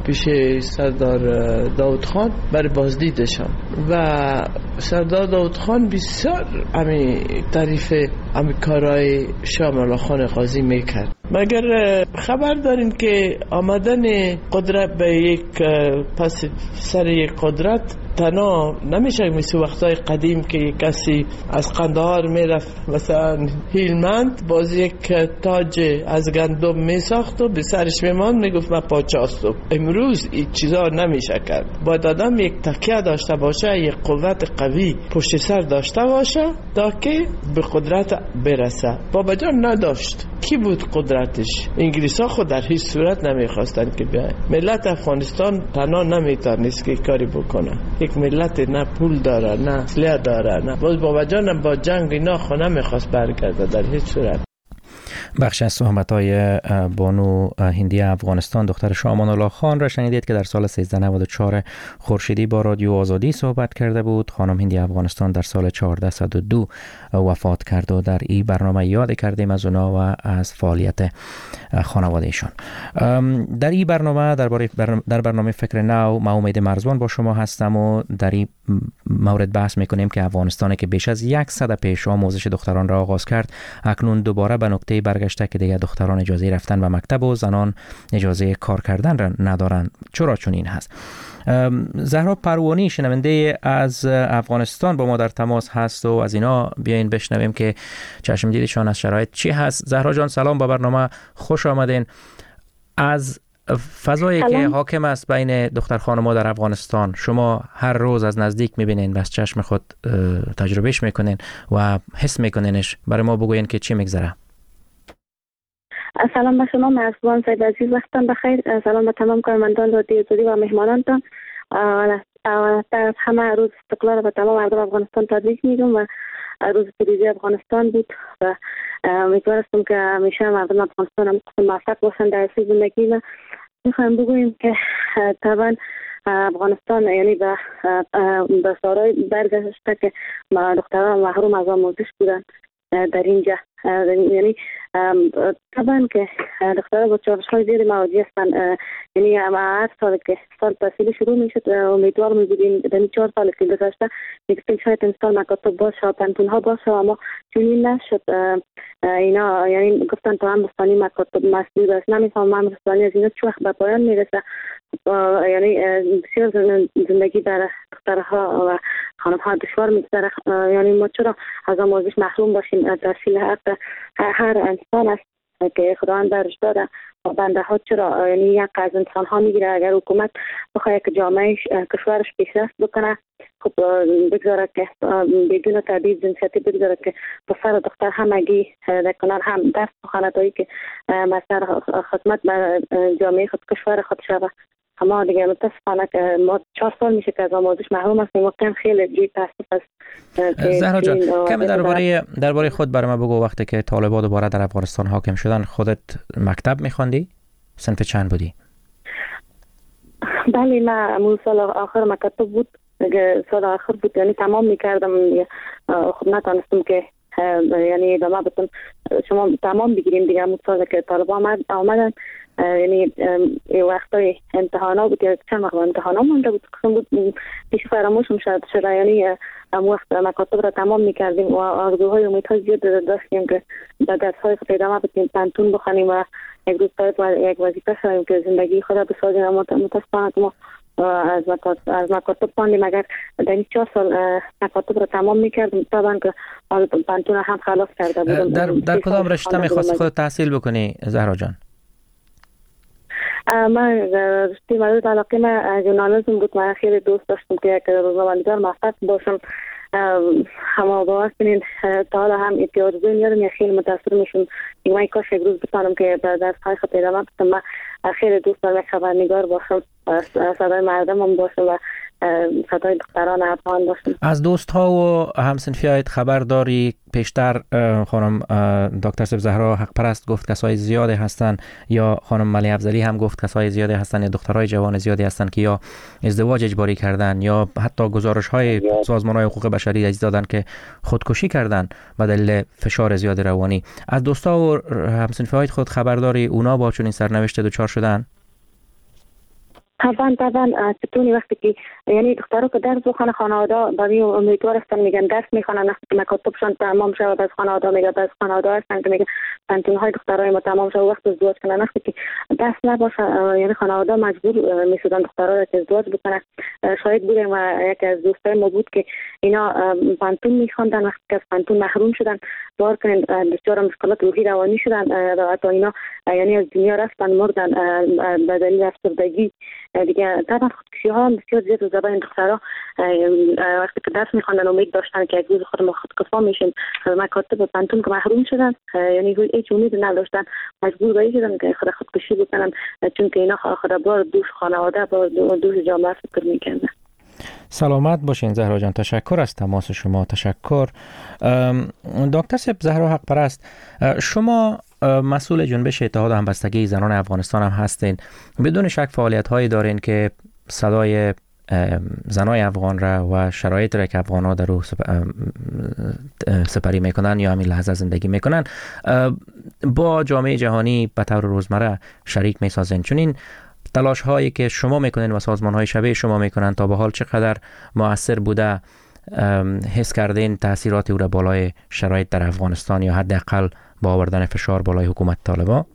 پیش سردار داود خان برای بازدیدشان و سردار داود خان بسیار امی تعریف امی کارهای شاه مولا خان قاضی میکرد. مگر خبر دارین که آمدن قدرت به یک پس سر یک قدرت تنها نمیشه مثل وقتای قدیم که کسی از قندهار میرفت مثلا هیلمند باز یک تاج از گندم میساخت و به سرش میمان میگفت من پاچاستم. امروز این چیزا نمیشه کرد. باید آدم یک تکیه داشته باشه، یک قوت قوی پشت سر داشته باشه تا که به قدرت برسه. بابا جان نداشت. کی بود قدرتش؟ انگلیس ها خود در هیچ صورت نمیخواستن که بیاین. ملت افغانستان تنها نمیتونست که کاری بکنه. یک ملت نه پول داره نه اسلحه داره نه. باز بابا جانم با جنگ اینا خو نمیخواست برگرده در هیچ صورت. بخش از صحبت‌های بانو هندی افغانستان دختر شاه امان الله خان را شنیدید که در سال سیزده نود و چهار خورشیدی با رادیو آزادی صحبت کرده بود. خانم هندی افغانستان در سال چهارده صد و دو وفات کرد و در این برنامه یاد کردیم از اونا و از فعالیت خانوادهشان. در این برنامه درباره در برنامه فکر نو ما امید مرزوان با شما هستم و در این مورد بحث میکنیم که افغانستانی که بیش از یک سده پیش آموزش دختران را آغاز کرد اکنون دوباره به نقطه برگشته که دیگر دختران اجازه رفتن به مکتب و زنان اجازه کار کردن را ندارند. چرا چنین هست؟ زهرا پروانی شنونده از افغانستان با ما در تماس هست و از اینا بیاین بشنویم که چشم دیدشان از شرایط چی هست. زهرا جان سلام، با برنامه خوش آمدین. از فضایی که حاکم است بین دختر خانم‌ها در افغانستان شما هر روز از نزدیک می‌بینین، بس چشم خود تجربهش میکنین و حس میکنینش، برای ما بگوین که چی میگذره. سلام به شما مرزبان صاحب عزیز، وقتتان بخیر. سلام به تمام کارمندان رادیو آزادی و مهمانانتان. همه روز استقلال به تمام مردم افغانستان تبریک میگم و روز پیروزی افغانستان بود و امیدوار هستم که همیشه مردم افغانستان هم موفق باشن در زندگی. و میخوایم بگوییم که طبعا افغانستان یعنی به به سارای برگشته که دختران محروم از آموزش بودن در اینجا، یعنی طبعا که دختران با چالش‌های زیادی مواجه هستند. یعنی هر سال که سال تحصیلی شروع میشد امیدوار میبودیم در این چهار سال که گذشته یک شاید امسال مکاتب باشه، پنتون‌ها باشه، اما چنین نشد. اینا یعنی گفتن تا هم رسانی مکاتب مسدود است، نمیفهمم هم رسانی از اینا چه وقت به پایان میرسه. یعنی بسیار زندگی در دخترها و خانم‌ها دشوار میگذره. یعنی ما چرا از آموزش محروم باشیم؟ تحصیل حق هر انسان است که خداوند برش داده و بنده ها چرا یعنی یک از انسان ها میگیره؟ اگر حکومت بخواد که جامعه کشورش پیشرفت بکنه، خب بگذاره که بدون تبعیض جنسیتی بگذاره که پسر و دختر همگی در کنار هم درس بخونه تا که مثلا خدمت به جامعه خود کشور خود شود. اما دیگه متاسفانه که ما چهار سال میشه که از آموزش محروم هستیم. واقعا خیلی جدی تاسف است. زهرا جان کمی درباره درباره خود برای ما بگو. وقتی که طالبان دوباره در افغانستان حاکم شدن خودت مکتب میخوندی؟ صنف چند بودی؟ بله من اون سال آخر مکتب بود، سال آخر بود، یعنی تمام میکردم. خب نتونستم که یعنی ادامه بدم. شما تمام بگیریم دیگه. اون سال که طالبان آمدن یعنی وقتای امتحانا بود یا چند وقت امتحانا مونده بود، قسم بود پیش فراموش میشد شده. یعنی ام وقت مکاتب را تمام میکردیم و آرزوهای امیدهای زیاد داشتیم که در درس‌های خود ادامه بدیم، پنتون بخونیم و یک روز باید یک وظیفه شویم که زندگی خود را بسازیم. اما متاسفانه ما از مکاتب از مکاتب خواندیم. اگر در این چهار سال مکاتب را تمام میکردیم طبعا که پنتون هم خلاص کرده بودم. در, در کدام رشته میخواستی خود تحصیل بکنی زهرا جان؟ من رشته مورد علاقه من ژورنالیسم بود. من خیلی دوست داشتم که یک روزنامه‌نگار موفق باشم. همه باور کنین تا حالا هم اتیارزوی میارم یا خیلی متاثر میشم دیگه من کاش یک روز بتانم که در درس‌های خود ادامه بدم. من خیلی دوست دارم یک خبرنگار باشم، صدای مردم هم باشم و صدای دختران افغان باشم. از دوست ها و همسنفیایت خبر داری؟ پیشتر خانم دکتر سب زهرا حق پرست گفت کسای زیادی هستن، یا خانم ملی افضلی هم گفت کسای زیادی هستن، یا دخترای جوان زیادی هستن که یا ازدواج اجباری کردن یا حتی گزارش های سازمان های حقوق بشری اجازه دادن که خودکشی کردن به دلیل فشار زیاد روانی. از دوستا و همسنفیایت خود خبر داری اونا با چنین سرنوشت دچار شدن؟ طبعا طبعا ستونی وقتی که یعنی دخترها که درس بخونه خانواده برای امیدوار هستن میگن درس میخونن وقتی مکاتبشون تمام شود از خانواده میگه از خانواده هستن که میگه پنتون های دخترای ما تمام شود وقت ازدواج کنن وقتی که درس نباشه یعنی خانواده مجبور میشدن دخترها را که ازدواج بکنن. شاید بودیم و یکی از دوستای ما بود که اینا پنتون میخوندن وقتی که از پنتون محروم شدن بار کنن بسیار مشکلات روحی روانی شدن و حتی اینا یعنی از دنیا رفتن مردن به دلیل افسردگی دیگه. طبعا خودکشی ها بسیار زیاد و زبان دخترها وقتی که درس میخواندن امید داشتن که یک روز خود ما خودکفا میشیم مکاتب پنتون که محروم شدن یعنی هیچ امید نداشتن مجبور به شدن که خود خودکشی بکنن چون که اینا خود بار دوش خانواده با دوش جامعه فکر میکنن. سلامت باشین زهرا جان، تشکر از تماس شما. تشکر. دکتر صاحب زهرا حق پرست، شما مسئول جنبش اتحاد همبستگی زنان افغانستان هم هستین. بدون شک فعالیت هایی دارین که صدای زنای افغان را و شرایط را که افغان ها در رو سپری میکنن یا همین لحظه زندگی میکنن با جامعه جهانی به طور روزمره شریک میسازین. چون این تلاش هایی که شما میکنین و سازمان های شبیه شما میکنن تا به حال چقدر مؤثر بوده؟ حس کردین تاثیراتی او را بالای شرایط در افغانستان یا حداقل با آوردن فشار بالای حکومت طالبان؟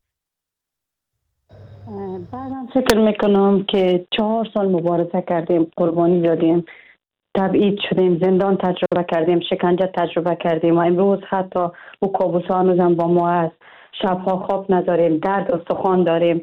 بعدم فکر میکنم که چهار سال مبارزه کردیم، قربانی دادیم، تبعید شدیم، زندان تجربه کردیم، شکنجه تجربه کردیم و امروز حتی او کابوس ها هنوزم با ما هست. شبها خواب نداریم، درد استخوان داریم،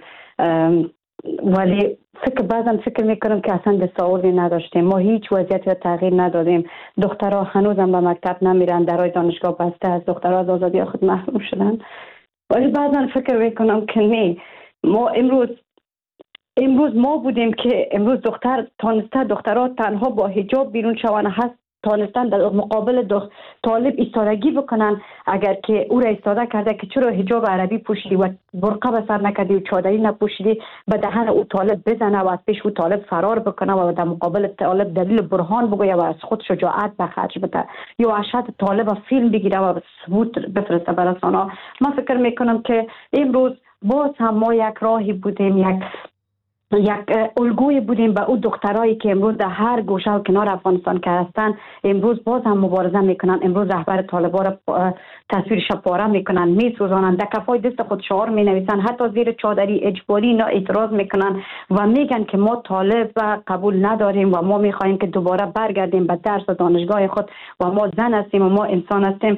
ولی فکر بعضا فکر میکنم که اصلا دستاوردی نداشتیم. ما هیچ وضعیتی را تغییر ندادیم. دخترها هنوزم به مکتب نمیرن، درای دانشگاه بسته است، دخترها از آزادی خود محروم شدن. ولی بعضا فکر میکنم که نه، ما امروز امروز ما بودیم که امروز دختر تانسته دخترها تنها با حجاب بیرون شوانه هست، تانستن در مقابل دخ... طالب ایستادگی بکنن. اگر که او را ایستاده کرده که چرا حجاب عربی پوشیدی و برقه به سر نکردی و چادری نپوشیدی، به دهن او طالب بزنه و از پیش او طالب فرار بکنه و در مقابل طالب دلیل برهان بگویه و از خود شجاعت به خرج بده یا اشهد طالب فیلم بگیره و ثبوت بفرسته به رسانه‌ها. من فکر میکنم که امروز باز هم ما یک راهی بودیم، یک یک الگوی بودیم به او دخترایی که امروز در هر گوشه و کنار افغانستان که هستن امروز باز هم مبارزه میکنن. امروز رهبر طالبان را تصویرش پاره میکنن، میسوزانن، در کفای دست خود شعار مینویسن، حتی زیر چادری اجباری اینا اعتراض میکنن و میگن که ما طالب قبول نداریم و ما میخواهیم که دوباره برگردیم به درس و دانشگاه خود و ما زن هستیم و ما انسان هستیم.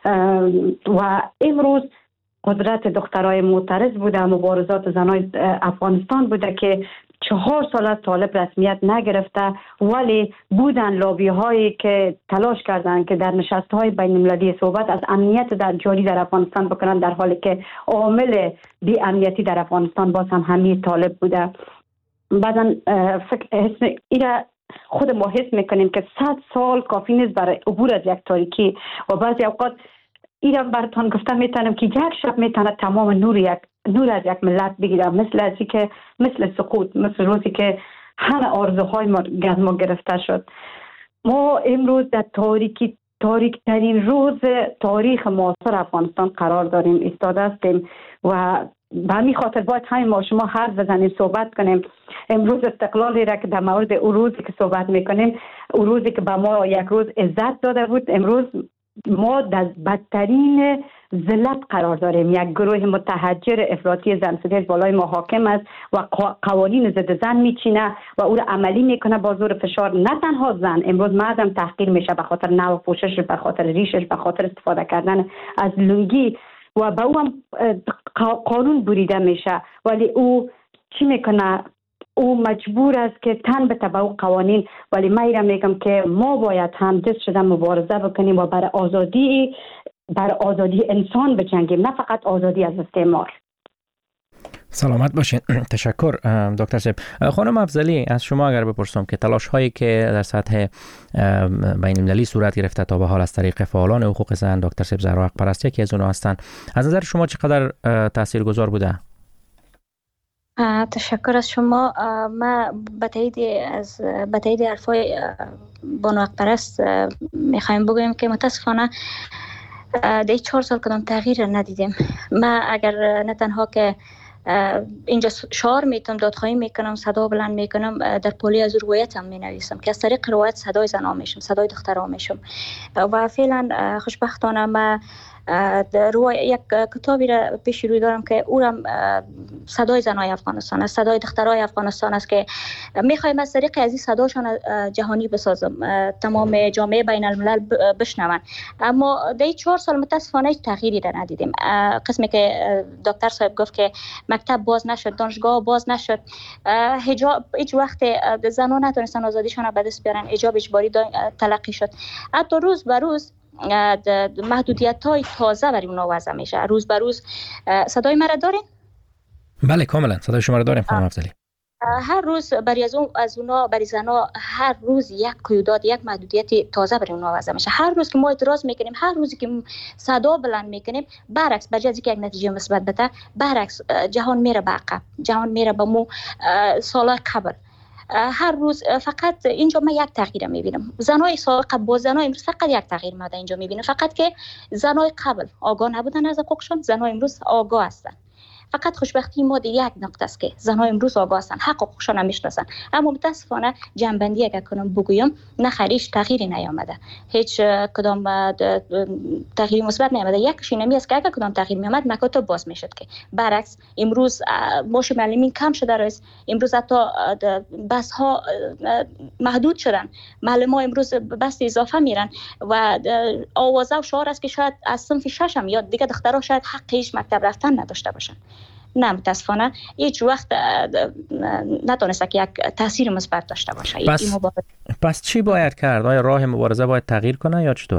و امروز قدرت دخترای معترض بوده، مبارزات زنای افغانستان بوده که چهار سال از طالب رسمیت نگرفته، ولی بودن لابی هایی که تلاش کردن که در نشست های بین المللی صحبت از امنیت در جاری در افغانستان بکنن، در حالی که عامل بی امنیتی در افغانستان باز هم همین طالب بوده. بعداً فکر حس ایره خود ما حس میکنیم که صد سال کافی نیست برای عبور از یک تاریکی و بعضی اوقات ایرا براتون گفتم میتونم که یک شب میتونه تمام نور یک نور از یک ملت بگیره، مثل ازی که مثل سقوط، مثل روزی که همه آرزوهای ما از ما گرفته شد. ما امروز در تاریکی تاریک ترین روز تاریخ معاصر افغانستان قرار داریم، ایستاده هستیم و به همین خاطر باید همین ما شما حرف بزنیم، صحبت کنیم. امروز استقلالی را که در مورد اون روزی که صحبت میکنیم، اون روزی که به ما یک روز عزت داده بود، امروز ما در بدترین ذلت قرار داریم. یک گروه متحجر افراطی زنسیدی بالای ما حاکم است و قوانین ضد زن میچینه و او را عملی میکنه با زور فشار. نه تنها زن، امروز مردم تحقیر میشه به خاطر نو پوشش، به خاطر ریشش، به خاطر استفاده کردن از لنگی و به او هم قانون بریده میشه، ولی او چی میکنه؟ او مجبور است که تن بته به او قوانین. ولی من ایرم میگم که ما باید هم دست شده مبارزه بکنیم و برای آزادی برای آزادی انسان بجنگیم، نه فقط آزادی از استعمار. سلامت باشین. تشکر دکتر صاحب. خانم افضلی، از شما اگر بپرسم که تلاش هایی که در سطح بین المللی صورت گرفته تا به حال از طریق فعالان حقوق زن، دکتر صاحب زهرا حق پرست یکی از اونها هستند، از نظر شما چقدر تاثیرگذار بوده؟ تشکر از شما. من به تایید از به تایید حرفای بانو حق پرست میخوایم بگویم که متاسفانه در چهار سال کدام تغییر ندیدیم. ما اگر نه تنها که اینجا شعار میتونم، دادخواهی میکنم، صدا بلند میکنم، در پولی از روایت هم مینویسم که از طریق روایت صدای زنها میشم، صدای دخترها میشم. و فعلا خوشبختانه ما روی یک کتابی را پیش روی دارم که او را صدای زنای افغانستان است، صدای دخترای افغانستان است که میخوایم از طریق از این صداشان جهانی بسازم، تمام جامعه بین الملل بشنون. اما در چهار سال متاسفانه هیچ تغییری را ندیدیم. قسمی که دکتر صاحب گفت که مکتب باز نشد، دانشگاه باز نشد، حجاب هیچ وقت زنان نتونستن آزادیشان را به دست بیارن، حجاب اجباری تلقی شد. حتی روز به روز محدودیت های تازه برای اونا وضع میشه، روز به روز. صدای مرا دارین؟ بله کاملا صدای شما را داریم خانم افضلی. هر روز برای از اون از اونا برای زنا هر روز یک قیودات، یک محدودیت تازه برای اونا وضع میشه. هر روز که ما اعتراض میکنیم، هر روزی که صدا بلند میکنیم، برعکس بجای از اینکه یک نتیجه مثبت بده، برعکس جهان میره به عقب، جهان میره به مو سال قبل. هر روز فقط اینجا من یک تغییر میبینم. زنای سابق با زنای امروز فقط یک تغییر من اینجا میبینم، فقط که زنای قبل آگاه نبودن از حقوقشون، زنای امروز آگاه هستن. فقط خوشبختی ما در یک نقطه است که زنهای امروز آگاه هستند، حق حقوقشان هم میشناسن. اما متاسفانه جنبندی اگر کنم بگویم، نه خریش تغییری نیامده، هیچ کدام تغییری مثبت نیامده. یکیش اینمی است که اگر کدام تغییر میامد مکاتب باز میشد، که برعکس امروز ماش معلمین کم شده است، امروز حتی بس ها محدود شدن، معلم ها امروز بس اضافه میرن و آوازه و شعار است که شاید از صنف شش هم یا دیگه دخترها شاید حق هیچ مکتب رفتن نداشته باشن. نه متاسفانه هیچ وقت نتونسته که یک تاثیر مثبت داشته باشه. پس, پس چی باید کرد؟ آیا راه مبارزه باید تغییر کنه یا چطور؟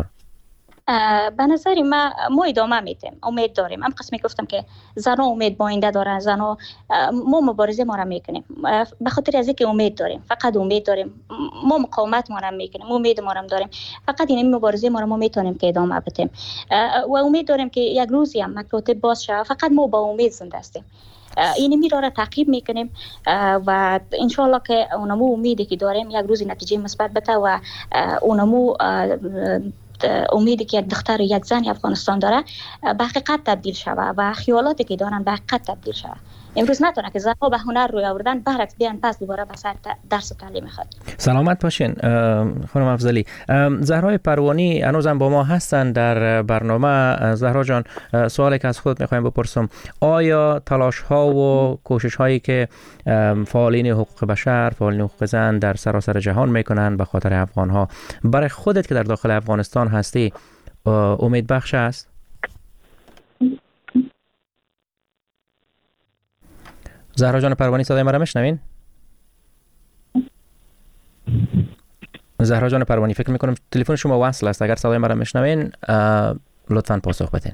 به نظر ما ما ادامه میدیم، امید داریم. هم قسمی گفتم که زنها امید باینده دارن، زنها ما مبارزه ما را میکنیم به خاطر از اینکه امید داریم، فقط امید داریم. ما مقاومت ما را میکنیم، امید ما را داریم، فقط این مبارزه ما را ما میتونیم که ادامه بدیم و امید داریم که یک روزی هم مکاتب باز شه. فقط ما با امید زنده هستیم، این میرا را تعقیب میکنیم و انشالله که اونمو امیدی که داریم یک روزی نتیجه مثبت بده و اونمو امیدی که یک دختر و یک زن افغانستان داره به حقیقت تبدیل شود و خیالاتی که دارن به حقیقت تبدیل شود. امروز نتونه که زنها به هنر روی آوردن، برعکس بیان پس دوباره به سر درس و تعلیم خود. سلامت باشین خانم افضلی. زهرای پروانی هنوزم با ما هستن در برنامه. زهرا جان، سوالی که از خود میخوایم بپرسم، آیا تلاش ها و کوشش هایی که فعالین حقوق بشر، فعالین حقوق زن در سراسر جهان میکنن به خاطر افغان ها، برای خودت که در داخل افغانستان هستی امید بخش است؟ زهرا جان پروانی صدای مرا میشنوین؟ زهرا جان پروانی فکر میکنم تلفن شما وصل است، اگر صدای مرا میشنوین لطفاً پاسخ بدین.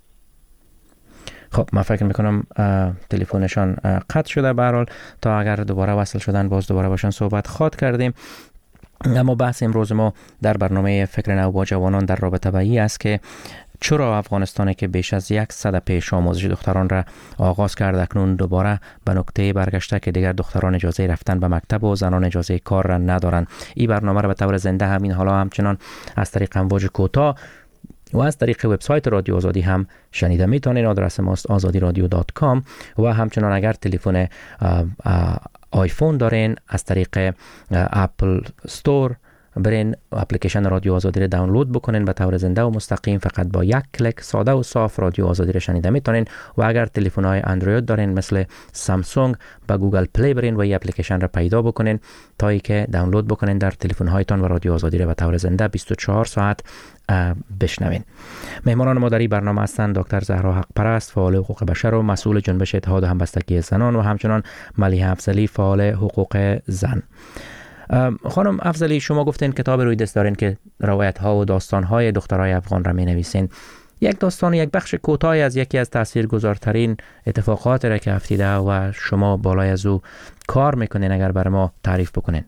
خب من فکر میکنم تلفنشان قطع شده، به هر حال تا اگر دوباره وصل شدن باز دوباره باشن صحبت خواهد کردیم. اما بحث امروز ما در برنامه فکر نو با جوانان در رابطه با این است که چرا افغانستان که بیش از یک سده پیش آموزش دختران را آغاز کرد اکنون دوباره به نقطه برگشته که دیگر دختران اجازه رفتن به مکتب و زنان اجازه کار را ندارند. این برنامه را به طور زنده همین حالا همچنان از طریق امواج کوتاه و از طریق وبسایت رادیو آزادی هم شنیده میتونین. آدرس ماست آزادی رادیو دات کام و همچنان اگر تلفن آیفون دارین از طریق اپل استور برین اپلیکیشن رادیو آزادی رو دانلود بکنین به طور زنده و مستقیم، فقط با یک کلیک ساده و صاف رادیو آزادی رو شنیده میتونین. و اگر تلفن های اندروید دارین مثل سامسونگ با گوگل پلی برین و این اپلیکیشن رو پیدا بکنین تا ای که دانلود بکنین در تلفن هایتان و رادیو آزادی رو به طور زنده بیست و چهار ساعت بشنوین. مهمانان ما در این برنامه هستند دکتر زهرا حق پرست، فعال حقوق بشر و مسئول جنبش اتحاد همبستگی زنان، و همچنان ملیحه افضلی، فعال حقوق زن. خانم افضلی، شما گفتین کتاب روی دست دارین که روایت ها و داستان های دخترای افغان را می نویسین. یک داستان، یک بخش کوتاهی از یکی از تاثیرگذارترین اتفاقات را که افتیده و شما بالای از او کار میکنین اگر برای ما تعریف بکنین.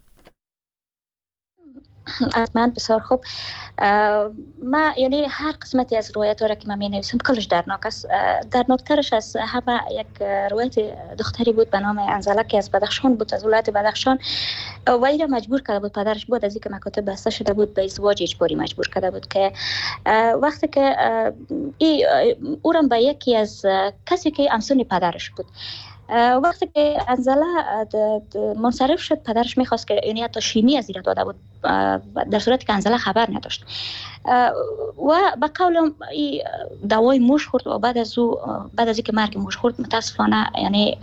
حتما، بسیار خوب. ما یعنی هر قسمتی از روایت ها را که من می نویسم کلش درناک است. درناکترش از همه یک روایت دختری بود به نام انزله که از بدخشان بود، از ولایت بدخشان، و این را مجبور کرده بود پدرش بود از اینکه مکاتب بسته شده بود به ازدواج اجباری مجبور کرده بود که وقتی که ای او را به یکی از کسی که همسن پدرش بود وقتی که انزله منصرف شد پدرش میخواست که یعنی حتی شیمی از ایران داده بود در صورتی که انزله خبر نداشت و به قولم دوای موش خورد و بعد از او بعد از اینکه مرگ موش خورد متاسفانه یعنی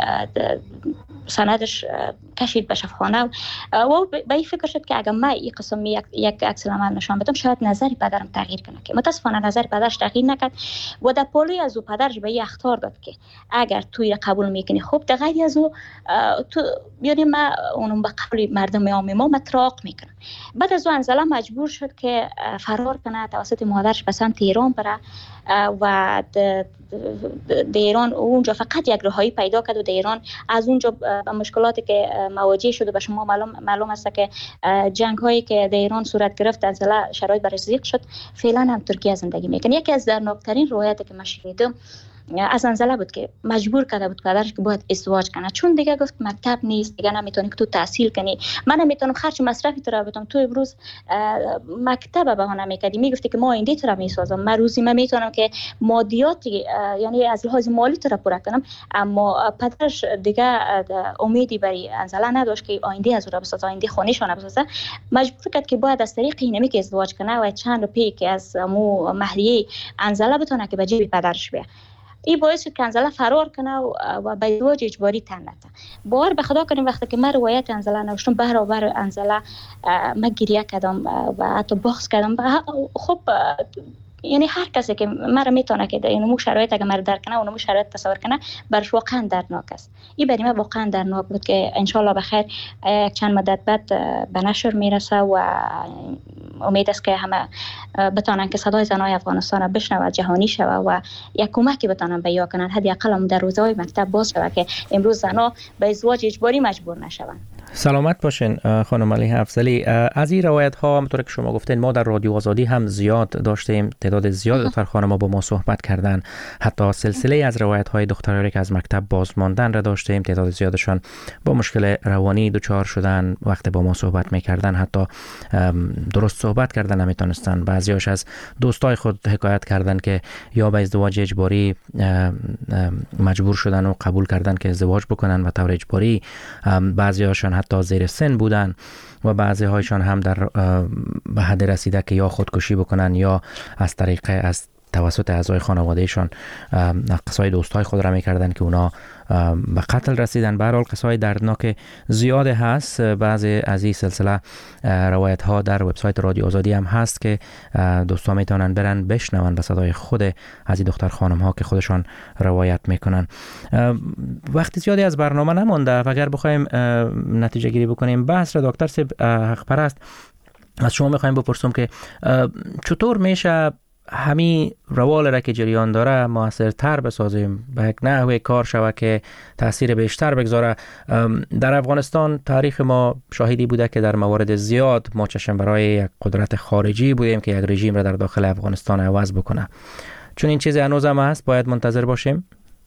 سندش کشید به شفاخانه و به این فکر شد که اگر من این قسم یک یک عکس العمل نشان بدم شاید نظر پدرم تغییر کنه که متاسفانه نظر پدرش تغییر نکرد و در پالوی از او پدرش به این اخطار داد که اگر توی قبول میکنی خوب در غیر از او تو یعنی ما اونم به قول مردم عام ما متراق میکنه. بعد از او انزله مجبور شد که فرار کنه توسط مادرش به سمت ایران بره و در ایران اونجا فقط یک رهایی پیدا کرد و در ایران از اونجا به مشکلاتی که مواجه شد و به شما معلوم معلوم است که جنگ هایی که در ایران صورت گرفت انزله شرایط برش ضیق شد فعلا هم ترکیه زندگی میکنه. یکی از دردناکترین روایتی که من شنیدم از انزله بود که مجبور کرده بود پدرش که باید ازدواج کنه چون دیگه گفت مکتب نیست دیگه نمیتونی که تو تحصیل کنی من نمیتونم خرج مصرفی تو را بدم تو امروز مکتب بهانه میکردی میگفتی که ما ایندی تو را میسازم من روزی من میتونم که مادیاتی یعنی از لحاظ مالی تو را پوره کنم اما پدرش دیگه امیدی برای انزله نداشت که آینده از او را بسازه آینده خانه‌شان بسازه مجبور کرد که باید از طریق اینمی که ازدواج کنه و چند روپیه که از مو مهریه انزله بتونه که به جیب پدرش بیاره. این باعث شد که انزله فرار کنه و به ازدواج اجباری تن نده. باور به خدا کنیم وقتی که من روایت انزله نوشتم برابر انزله من گریه کردم و حتی بغض کردم. خب یعنی هر کسی که مرا میتونه که این مو شرایط اگه مرا درک کنه اون مو شرایط تصور کنه برش واقعا دردناک است. این برای من واقعا دردناک بود که ان شاء الله بخیر یک چند مدت بعد به نشر میرسه و امید است که همه بتونن که صدای زنای افغانستان را بشنوه جهانی شوه و یک کمکی بتونن به یا کنن حداقل هم در روزهای مکتب باز شوه که امروز زنا به ازدواج اجباری مجبور نشوند. سلامت باشین خانم ملیحه افضلی. از این روایت ها همونطور که شما گفتین ما در رادیو آزادی هم زیاد داشتیم تعداد زیاد دختر خانم‌ها با ما صحبت کردن حتی سلسله از روایت های دخترانی که از مکتب باز ماندن را داشتیم تعداد زیادشان با مشکل روانی دچار شدن وقتی با ما صحبت میکردن حتی درست صحبت کردن نمیتونستن بعضیاش از دوستای خود حکایت کردن که یا به ازدواج اجباری مجبور شدن و قبول کردن که ازدواج بکنن و طور اجباری بعضیاشان حتی زیر سن بودن و بعضی هایشان هم در به حد رسیده که یا خودکشی بکنن یا از طریق از توسط اعضای خانوادهشان قصای دوستای خود را میکردن که اونا به قتل رسیدن. به هر حال قصای دردناک زیاد هست. بعضی از این سلسله روایت ها در وبسایت رادیو آزادی هم هست که دوستان میتونن برن بشنون به صدای خود از این دختر خانم ها که خودشان روایت میکنن. وقتی زیادی از برنامه نمونده و اگر بخوایم نتیجه گیری بکنیم بحث را دکتر صاحب حق پرست از شما میخوایم بپرسم که چطور میشه همین روال را که جریان داره موثرتر بسازیم به یک نحوه کار شوه که تاثیر بیشتر بگذاره. در افغانستان تاریخ ما شاهدی بوده که در موارد زیاد ما چشم برای یک قدرت خارجی بودیم که یک رژیم را در داخل افغانستان عوض بکنه. چون این چیز هنوز هم هست باید منتظر باشیم.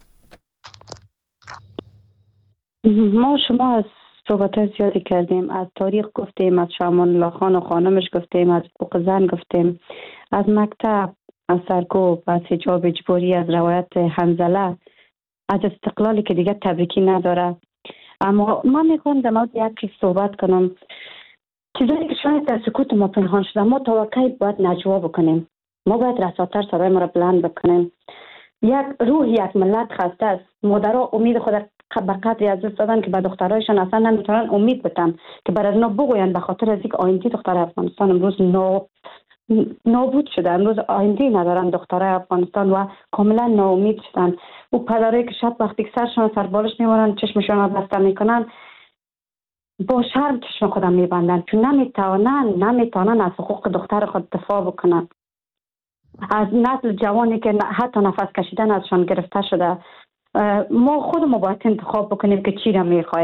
ما شما از صحبت زیادی کردیم از تاریخ گفتیم از شامان الله خان و خانمش گفتیم از حقوق زن گفتیم از مکتب از سرکوب از حجاب اجباری از روایت حنظله از استقلالی که دیگه تبریکی نداره. اما من میخوام در مورد یکی صحبت کنم چیزایی که شاید در سکوت ما پنهان شده. ما تا وقتی باید نجوا بکنیم ما باید رساتر صدای ما را بلند بکنیم. یک روح یک ملت خسته است. مادرها امید خود به قدری از دست دادن که به دخترایشان اصلا نمیتونن امید بدن که برای اونا بگوین به خاطر از اینکه آینده دختر افغانستان امروز نو نابود شده امروز آینده ندارن دخترای افغانستان و کاملا ناامید شدن. او پدرایی که شب وقتی سرشون سر بالش میمونن چشمشون رو بسته میکنن با شرم چشم خودم میبندن چون نمیتونن نمیتونن از حقوق دختر خود دفاع بکنن. از نسل جوانی که حتی نفس کشیدن ازشان گرفته شده. ما خودمون باید انتخاب بکنیم که چی را میخوایم.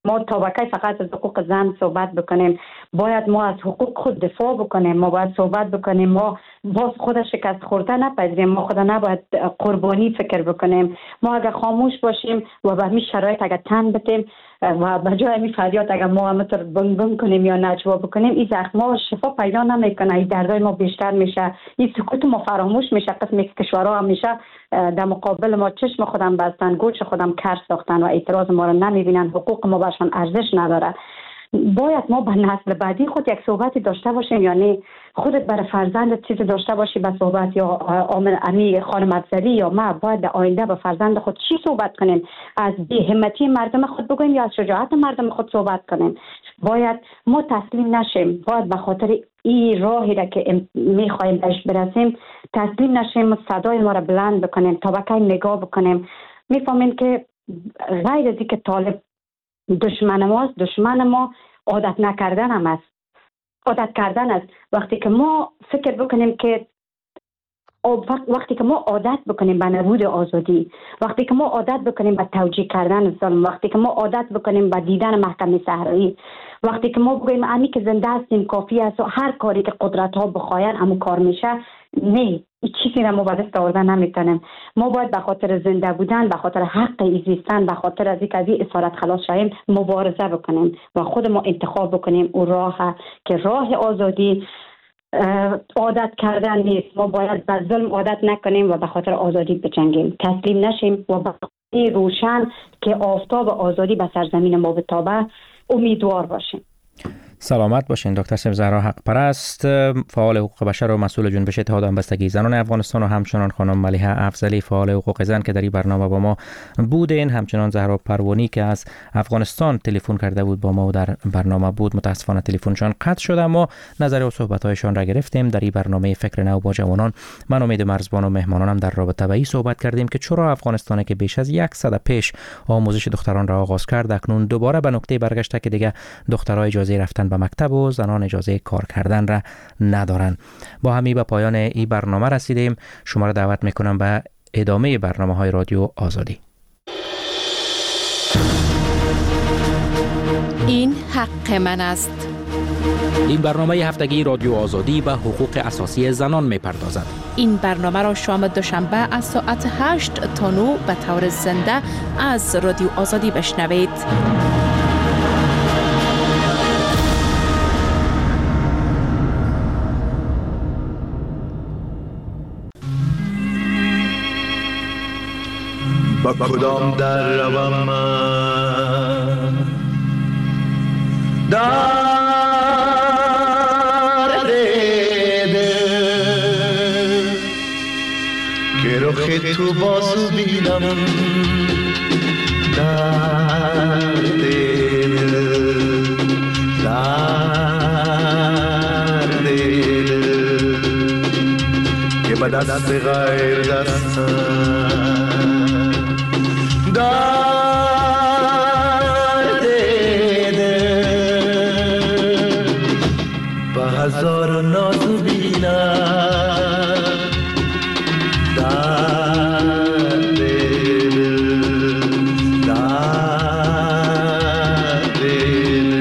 ما تابعه فقط از حقوق زن صحبت بکنیم، باید ما از حقوق خود دفاع بکنیم، ما باید صحبت بکنیم، ما باز خود شکست خورده نپذیریم، ما خود نباید قربانی فکر بکنیم. ما اگر خاموش باشیم و به همین شرایط اگر تن بدیم و به جای همین فریاد اگر ما همطور بنگ بنگ کنیم یا نجوا بکنیم، این زخم ما شفا پیدا نمیکنه، این دردای ما بیشتر میشه، این سکوت ما فراموش میشه. قسم یک کشورها همیشه در مقابل ما چشم خودم بستن، گوش خودم کر ساختن و اعتراض ما رو نمیبینن، حقوق ما برشان ارزش نداره. باید ما به نسل بعدی خود یک صحبتی داشته باشیم، یعنی خودت برای فرزندت چیزی داشته باشی به صحبت، یا آمن امی خانم افضلی یا ما باید در آینده به فرزند خود چی صحبت کنیم؟ از بی‌همتی مردم خود بگوییم یا از شجاعت مردم خود صحبت کنیم؟ باید ما تسلیم نشیم، باید به خاطر این راهی را که میخوایم بهش برسیم تسلیم نشیم، صدای ما را بلند بکنیم، طبقه نگاه بکنیم. میفهمیم که غیر از اینکه طالب دشمن ماست، دشمن ما عادت نکردن هم است، عادت کردن است. وقتی که ما فکر بکنیم که وقتی که ما عادت بکنیم به نبود آزادی، وقتی که ما عادت بکنیم به توجیه کردن ظلم، وقتی که ما عادت بکنیم به دیدن محکمه صحرایی، وقتی که ما بگوییم امی که زنده هستیم کافی است و هر کاری که قدرت ها بخواین همون کار میشه، نه، این چیزی را ما به دست آوردن نمیتونیم. ما باید به خاطر زنده بودن، به خاطر حق ایزیستن، به خاطر از اینکه از این اسارت خلاص شویم مبارزه بکنیم و خود ما انتخاب بکنیم او راه که راه آزادی عادت کردن نیست. ما باید به ظلم عادت نکنیم و به خاطر آزادی بجنگیم، تسلیم نشیم و به روشن که آفتاب آزادی به سرزمین ما بتابه امیدوار باشیم. سلامت باشین دکتر صاحب زهرا حق پرست، فعال حقوق بشر و مسئول جنبش اتحاد همبستگی زنان افغانستان، و همچنان خانم ملیحه افضلی فعال حقوق زن که در این برنامه با ما بودین، همچنان زهرا پروانی که از افغانستان تلفن کرده بود با ما و در برنامه بود. متاسفانه تلفنشان قطع شد، اما نظر و صحبت‌هایشان را گرفتیم. در این برنامه فکر نو با جوانان من امید مرزبان و مهمانانم در رابطه با این صحبت کردیم که چرا افغانستان که بیش از یک سده پیش آموزش دختران را آغاز کرد اکنون دوباره به نقطه برگشته که دیگه دخترها اجازه رفتن به مکتب و زنان اجازه کار کردن را ندارن. با همی به پایان این برنامه رسیدیم. شما را دعوت میکنم به ادامه برنامه های رادیو آزادی. این حق من است. این برنامه هفتگی رادیو آزادی به حقوق اساسی زنان میپردازد. این برنامه را شام دوشنبه از ساعت هشت تا نه به طور زنده از رادیو آزادی بشنوید. با کدام در روم من در دیده که رخ تو باز بینم در دیده در دیده که به دست غیر دستم در دیده با هزار ناز بینم در دیده در دیده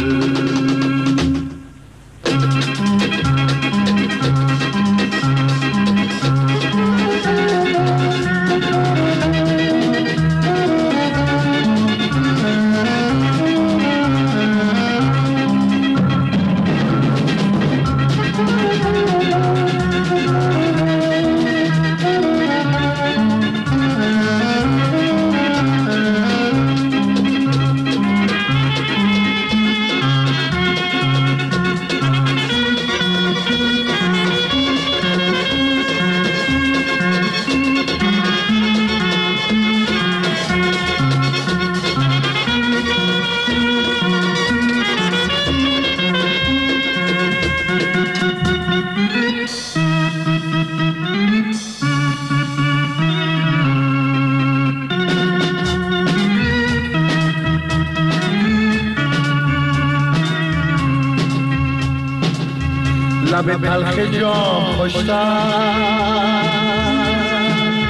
لب تلخ جام خوشتر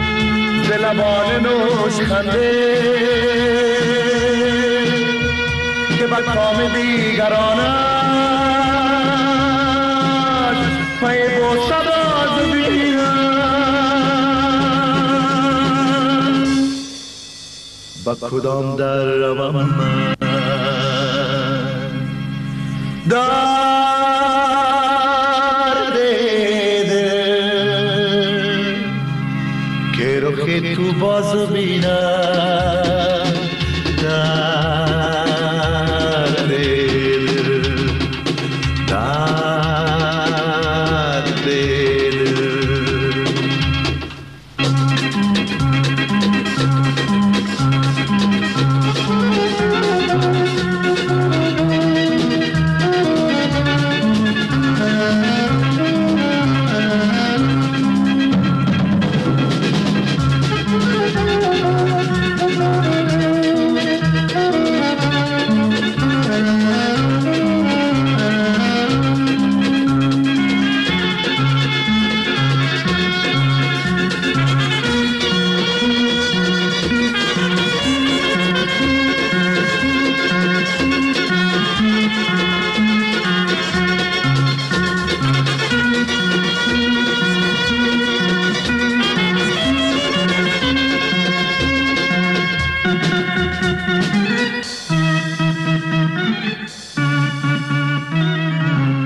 ز لبان نوش خنده که به کام دیگران است پی بوسه باز بینم با کدام در روم من درد دل که رخ تو باز بینم درد دل درد